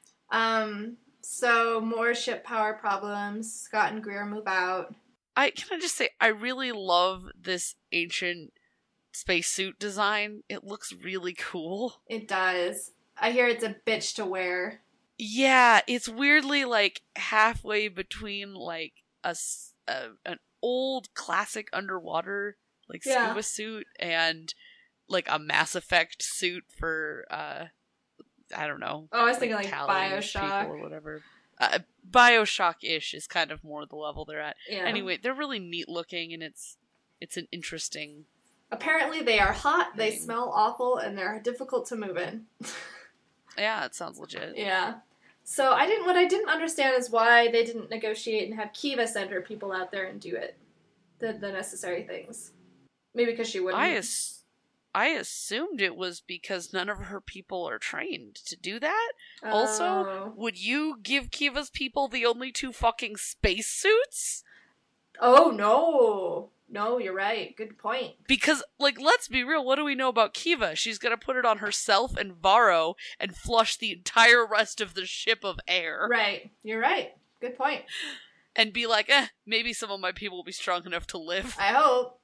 um, so, more ship power problems. Scott and Greer move out. I can I just say, I really love this ancient spacesuit design. It looks really cool. It does. I hear it's a bitch to wear. Yeah, it's weirdly, like, halfway between, like, a, a an old classic underwater, like, scuba Yeah. suit and, like, a Mass Effect suit for, uh, I don't know. Oh, I was thinking, like, Tally Bioshock. people or whatever. Uh, Bioshock-ish is kind of more the level they're at. Yeah. Anyway, they're really neat looking, and it's it's an interesting... Apparently they are hot, they thing. smell awful, and they're difficult to move in. Yeah, it sounds legit. Yeah. So I didn't. What I didn't understand is why they didn't negotiate and have Kiva send her people out there and do it, the the necessary things. Maybe because she wouldn't. I as- I assumed it was because none of her people are trained to do that. Oh. Also, would you give Kiva's people the only two fucking spacesuits? Oh no, no, you're right. Good point. Because, like, let's be real. What do we know about Kiva? She's gonna put it on herself and Varro and flush the entire rest of the ship of air. Right. You're right. Good point. And be like, eh, maybe some of my people will be strong enough to live. I hope.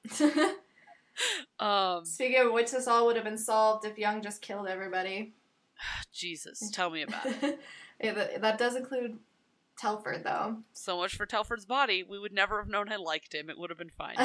um, Speaking of which, this all would have been solved if Young just killed everybody. Jesus, tell me about it. Yeah, that, that does include Telford, though. So much for Telford's body. We would never have known I liked him. It would have been fine.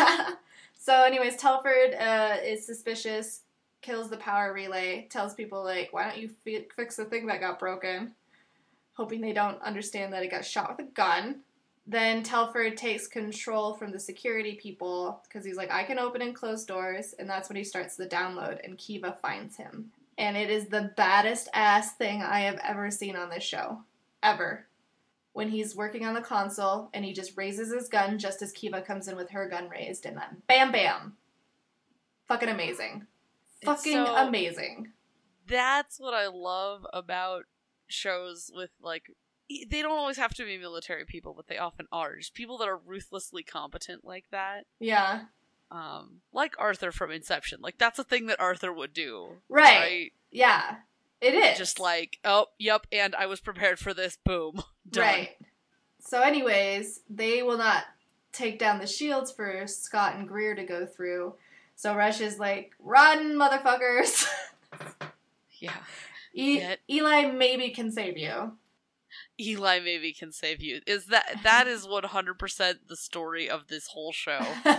So anyways, Telford uh, is suspicious, kills the power relay, tells people, like, why don't you fi- fix the thing that got broken? Hoping they don't understand that it got shot with a gun. Then Telford takes control from the security people, because he's like, I can open and close doors, and that's when he starts the download, and Kiva finds him. And it is the baddest ass thing I have ever seen on this show. Ever. When he's working on the console, and he just raises his gun just as Kiva comes in with her gun raised, and then bam bam. Fucking amazing. Fucking so, amazing. That's what I love about shows with, like, they don't always have to be military people, but they often are. Just people that are ruthlessly competent like that. Yeah. Um, like Arthur from Inception. Like, that's a thing that Arthur would do. Right. Right? Yeah. It is. Just like, oh, yep, and I was prepared for this. Boom. Done. Right. So anyways, they will not take down the shields for Scott and Greer to go through. So Rush is like, run, motherfuckers. Yeah. E- Yet. Eli maybe can save you. Eli maybe can save you. Is that that is one hundred percent the story of this whole show.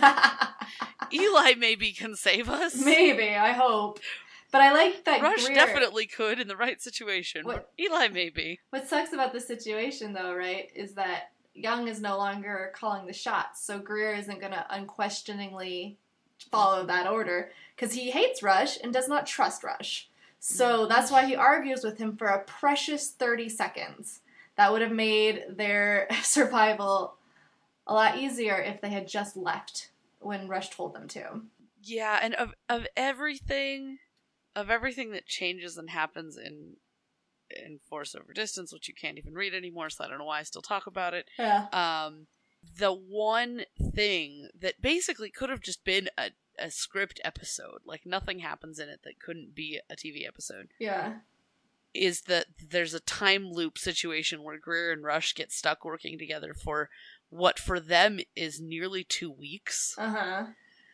Eli maybe can save us. Maybe, I hope. But I like that Rush Greer... definitely could in the right situation, What- but Eli maybe. What sucks about this situation, though, right, is that Young is no longer calling the shots, so Greer isn't going to unquestioningly follow that order, because he hates Rush and does not trust Rush. So that's why he argues with him for a precious thirty seconds. That would have made their survival a lot easier if they had just left when Rush told them to. Yeah, and of of everything, of everything that changes and happens in in Force Over Distance, which you can't even read anymore, so I don't know why I still talk about it. Yeah. Um, the one thing that basically could have just been a, a script episode, like nothing happens in it that couldn't be a T V episode. Yeah. Is that there's a time loop situation where Greer and Rush get stuck working together for what for them is nearly two weeks. Uh-huh.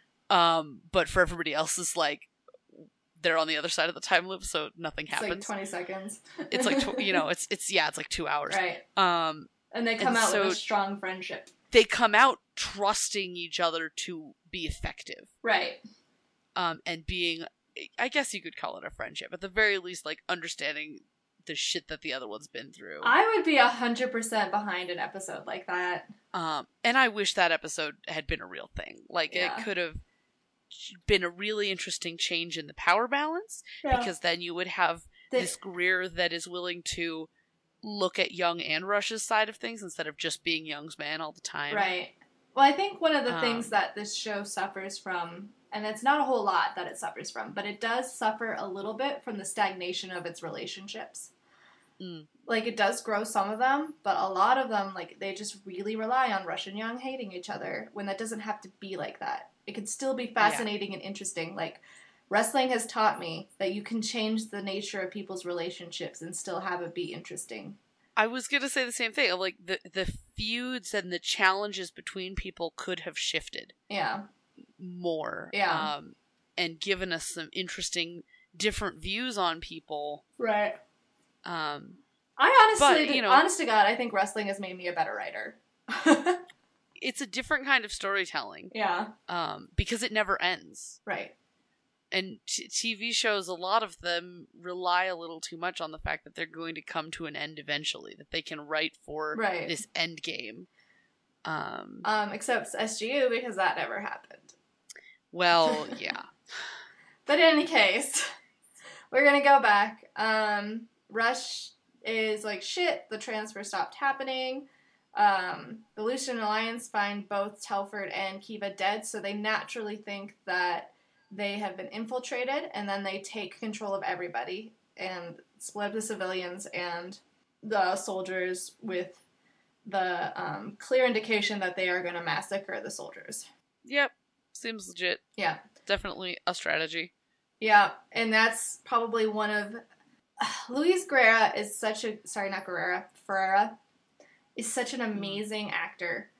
Um, but for everybody else is like, they're on the other side of the time loop, so nothing It's happens. like twenty seconds. It's like, tw- you know, it's, it's, yeah, it's like two hours. Right. Um, and they come and out so with a strong friendship. They come out trusting each other to be effective. Right. Um, and being, I guess you could call it a friendship. At the very least, like, understanding the shit that the other one's been through. I would be a hundred percent behind an episode like that. Um, and I wish that episode had been a real thing. Like, Yeah. it could have been a really interesting change in the power balance, Yeah. because then you would have The- this Greer that is willing to look at Young and Rush's side of things instead of just being Young's man all the time. Right. Well, I think one of the Um, things that this show suffers from, and it's not a whole lot that it suffers from, but it does suffer a little bit from the stagnation of its relationships. Mm. Like, it does grow some of them, but a lot of them, like, they just really rely on Rush and Young hating each other, when that doesn't have to be like that. It can still be fascinating yeah. and interesting. Like, wrestling has taught me that you can change the nature of people's relationships and still have it be interesting. I was going to say the same thing. Like, the, the feuds and the challenges between people could have shifted. Yeah. More. Yeah. Um, and given us some interesting, different views on people. Right. Um, I honestly, but, you know, honest to God, I think wrestling has made me a better writer. It's a different kind of storytelling. Yeah. Um, because it never ends. Right. And t- T V shows, a lot of them rely a little too much on the fact that they're going to come to an end eventually, that they can write for right. this end game. Um, um, except S G U, because that never happened. Well, yeah. But in any case, we're gonna go back. Um, Rush is like, shit, the transfer stopped happening. Um, the Lucian Alliance find both Telford and Kiva dead, so they naturally think that they have been infiltrated, and then they take control of everybody and split up the civilians and the soldiers with the um, clear indication that they are going to massacre the soldiers. Yep. Seems legit. Yeah. Definitely a strategy. Yeah, and that's probably one of... Luis Guerra is such a... Sorry, not Guerrera. Ferreira is such an amazing actor.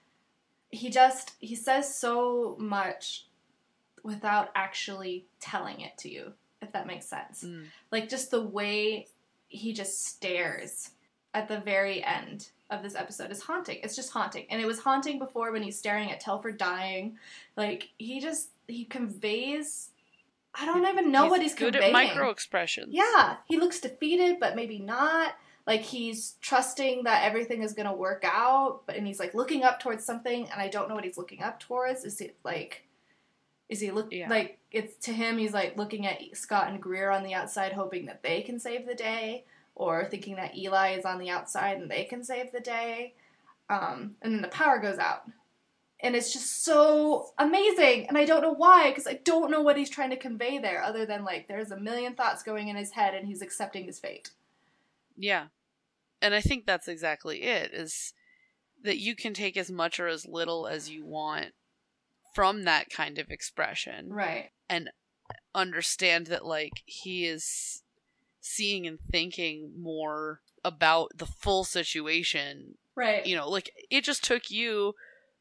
He just... He says so much without actually telling it to you, if that makes sense. Mm. Like, just the way he just stares at the very end of this episode is haunting. It's just haunting. And it was haunting before when he's staring at Telford dying. Like, he just... He conveys... I don't even know he's what he's good conveying. At micro expressions. Yeah, he looks defeated, but maybe not. Like, he's trusting that everything is going to work out, but and he's like looking up towards something, and I don't know what he's looking up towards. Is it like, is he look yeah. like it's to him? He's like looking at Scott and Greer on the outside, hoping that they can save the day, or thinking that Eli is on the outside and they can save the day. Um, and then the power goes out. And it's just so amazing. And I don't know why, because I don't know what he's trying to convey there, other than, like, there's a million thoughts going in his head and he's accepting his fate. Yeah. And I think that's exactly it, is that you can take as much or as little as you want from that kind of expression. Right. And understand that, like, he is seeing and thinking more about the full situation. Right. You know, like, it just took you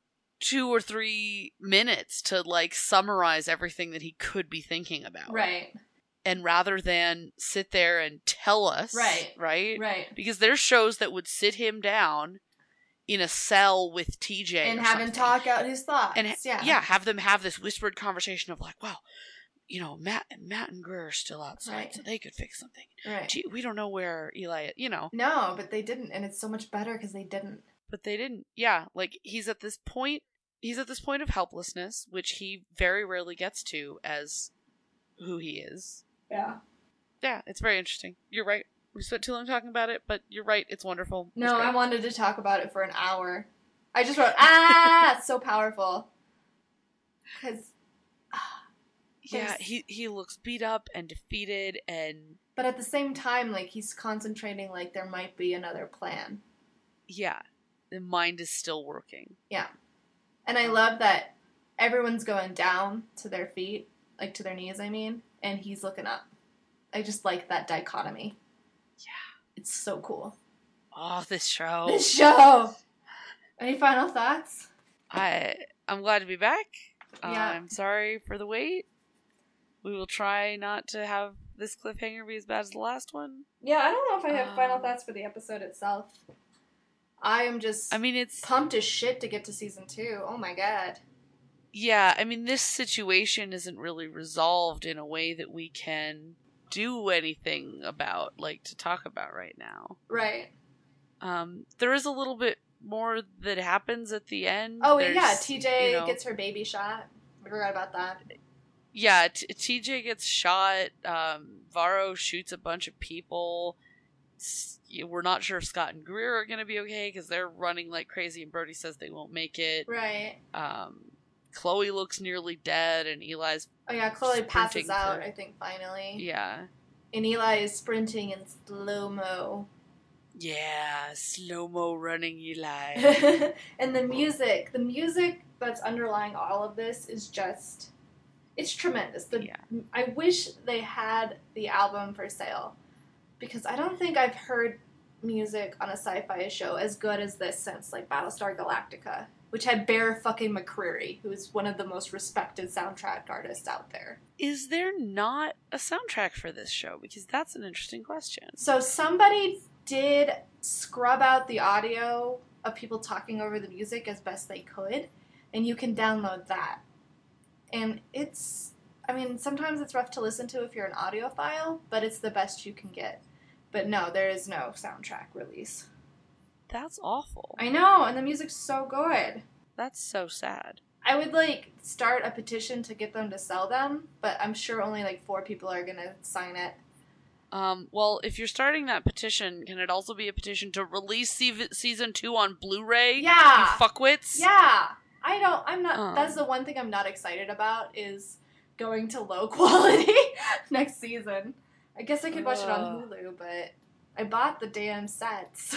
two or three minutes to, like, summarize everything that he could be thinking about. Right. And rather than sit there and tell us, right, right, right, because there's shows that would sit him down in a cell with T J and or have something, him talk out his thoughts, and yeah, yeah, have them have this whispered conversation of like, well, you know, Matt, Matt and Greer are still outside, right. so they could fix something. Right. Gee, we don't know where Eli, you know. No, but they didn't, and it's so much better because they didn't. But they didn't. Yeah, like he's at this point. He's at this point of helplessness, which he very rarely gets to as who he is. Yeah. Yeah, it's very interesting. You're right. We spent too long talking about it, but you're right. It's wonderful. No, I wanted to talk about it for an hour. I just wrote, ah, it's so powerful. Because, yeah, he he looks beat up and defeated, and But at the same time, like, he's concentrating like there might be another plan. Yeah. The mind is still working. Yeah. And I love that everyone's going down to their feet, like to their knees, I mean, and he's looking up. I just like that dichotomy. Yeah. It's so cool. Oh, this show. This show! Any final thoughts? I, I'm glad to be back. Yeah. Uh, I'm sorry for the wait. We will try not to have this cliffhanger be as bad as the last one. Yeah, I don't know if I have um, final thoughts for the episode itself. I am just I mean, it's pumped as shit to get to season two. Oh my god. Yeah, I mean, this situation isn't really resolved in a way that we can do anything about, like, to talk about right now. Right. Um, there is a little bit more that happens at the end. Oh, There's, yeah, T J you know, gets her baby shot. We forgot about that. Yeah, T- TJ gets shot. Um, Varro shoots a bunch of people. S- We're not sure if Scott and Greer are going to be okay because they're running like crazy, and Brody says they won't make it. Right. Um, Chloe looks nearly dead, and Eli's Oh, yeah, Chloe passes sprinting out, for- I think, finally. Yeah. And Eli is sprinting in slow-mo. Yeah, slow-mo running Eli. And the music, the music that's underlying all of this is just, it's tremendous. The, Yeah. I wish they had the album for sale, because I don't think I've heard music on a sci-fi show as good as this since, like, Battlestar Galactica, which had Bear fucking McCreary, who's one of the most respected soundtrack artists out there. Is there not a soundtrack for this show? Because that's an interesting question. So somebody did scrub out the audio of people talking over the music as best they could, and you can download that. And it's, I mean, sometimes it's rough to listen to if you're an audiophile, but it's the best you can get. But no, there is no soundtrack release. That's awful. I know, and the music's so good. That's so sad. I would, like, start a petition to get them to sell them, but I'm sure only, like, four people are gonna sign it. Um, well, if you're starting that petition, can it also be a petition to release se- season two on Blu-ray? Yeah! You fuckwits? Yeah! I don't, I'm not, Um. that's the one thing I'm not excited about, is going to low quality next season. I guess I could watch it on Ugh. Hulu, but I bought the damn sets.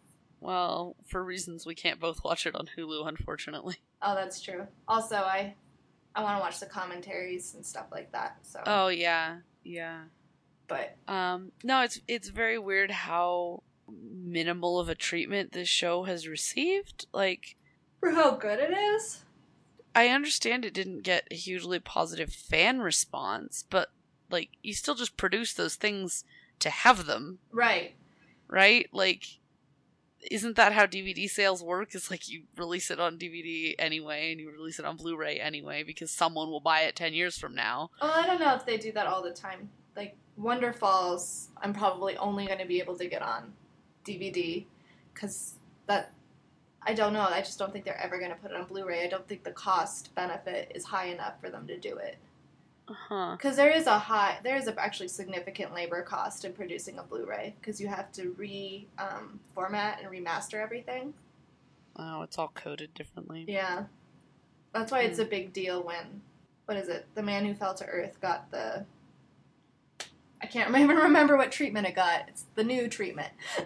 Well, for reasons we can't both watch it on Hulu, unfortunately. Oh, that's true. Also, I I want to watch the commentaries and stuff like that, so. Oh, yeah. Yeah. But. Um, no, it's it's very weird how minimal of a treatment this show has received. Like, For how good it is? I understand it didn't get a hugely positive fan response, but, like, you still just produce those things to have them, Right. right? Like, isn't that how D V D sales work? It's like you release it on D V D anyway, and you release it on Blu-ray anyway, because someone will buy it ten years from now. Oh, I don't know if they do that all the time. Like, Wonder Falls, I'm probably only going to be able to get on D V D, because that, I don't know, I just don't think they're ever going to put it on Blu-ray. I don't think the cost benefit is high enough for them to do it. Uh-huh. Because there is a high, there is a actually significant labor cost in producing a Blu-ray, because you have to re um, format and remaster everything. Oh, it's all coded differently. Yeah, that's why it's a big deal when, what is it? The Man Who Fell to Earth got the. I can't even remember what treatment it got. It's the new treatment.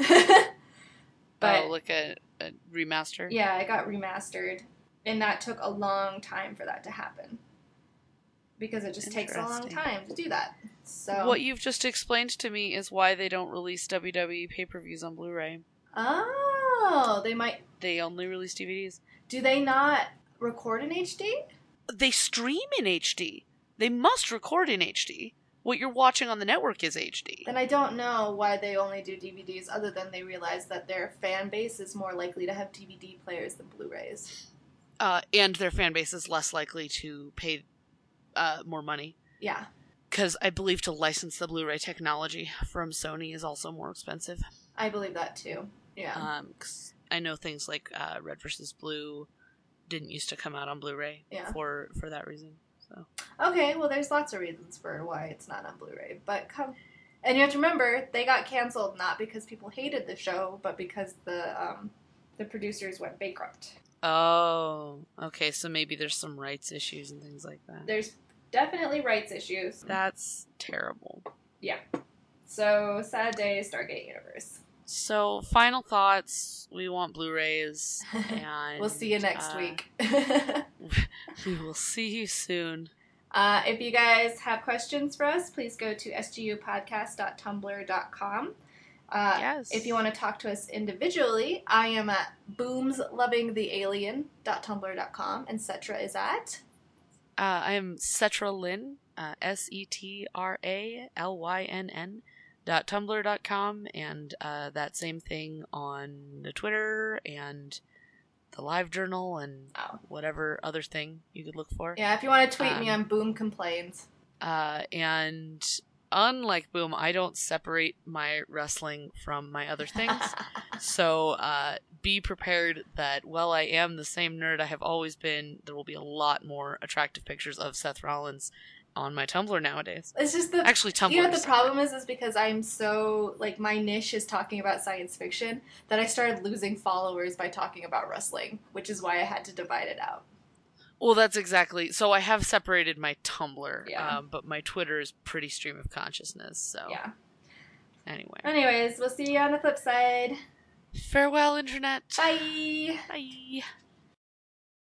But oh, like a, a remaster? yeah, it got remastered, and that took a long time for that to happen. Because it just takes a long Interesting. time to do that. So What you've just explained to me is why they don't release W W E pay-per-views on Blu-ray. Oh, they might. They only release D V Ds. Do they not record in H D? They stream in H D. They must record in H D. What you're watching on the network is H D. Then I don't know why they only do D V Ds, other than they realize that their fan base is more likely to have D V D players than Blu-rays. Uh, and their fan base is less likely to pay uh, more money. Yeah. Because I believe to license the Blu-ray technology from Sony is also more expensive. I believe that too. Yeah. Um, 'cause I know things like uh, Red versus. Blue didn't used to come out on Blu-ray Yeah. for, for that reason. So Okay, well, there's lots of reasons for why it's not on Blu-ray, but come. And you have to remember, they got canceled not because people hated the show, but because the um, the producers went bankrupt. Oh, okay, so maybe there's some rights issues and things like that. There's definitely rights issues. That's terrible. Yeah. So, sad day, Stargate Universe. So, final thoughts. We want Blu-rays, and we'll see you next uh, week. we will see you soon. Uh, if you guys have questions for us, please go to s g u podcast dot tumblr dot com. Uh, yes. If you want to talk to us individually, I am at boomslovingthealien dot tumblr dot com, and Cetra is at... Uh, I am Cetra Lynn, uh, S E T R A L Y N N dot tumblr dot com, and uh, that same thing on the Twitter and the Live Journal and oh. whatever other thing you could look for. Yeah, if you want to tweet um, me, I'm Boom Complains. Uh, and unlike Boom, I don't separate my wrestling from my other things. so uh, be prepared that while I am the same nerd I have always been, there will be a lot more attractive pictures of Seth Rollins on my Tumblr nowadays. It's just the actually Tumblr. You know what the problem is? Is because I'm so like my niche is talking about science fiction that I started losing followers by talking about wrestling, which is why I had to divide it out. Well, that's exactly. So I have separated my Tumblr, yeah. um, but my Twitter is pretty stream of consciousness. So yeah. Anyway. Anyways, we'll see you on the flip side. Farewell, Internet. Bye. Bye.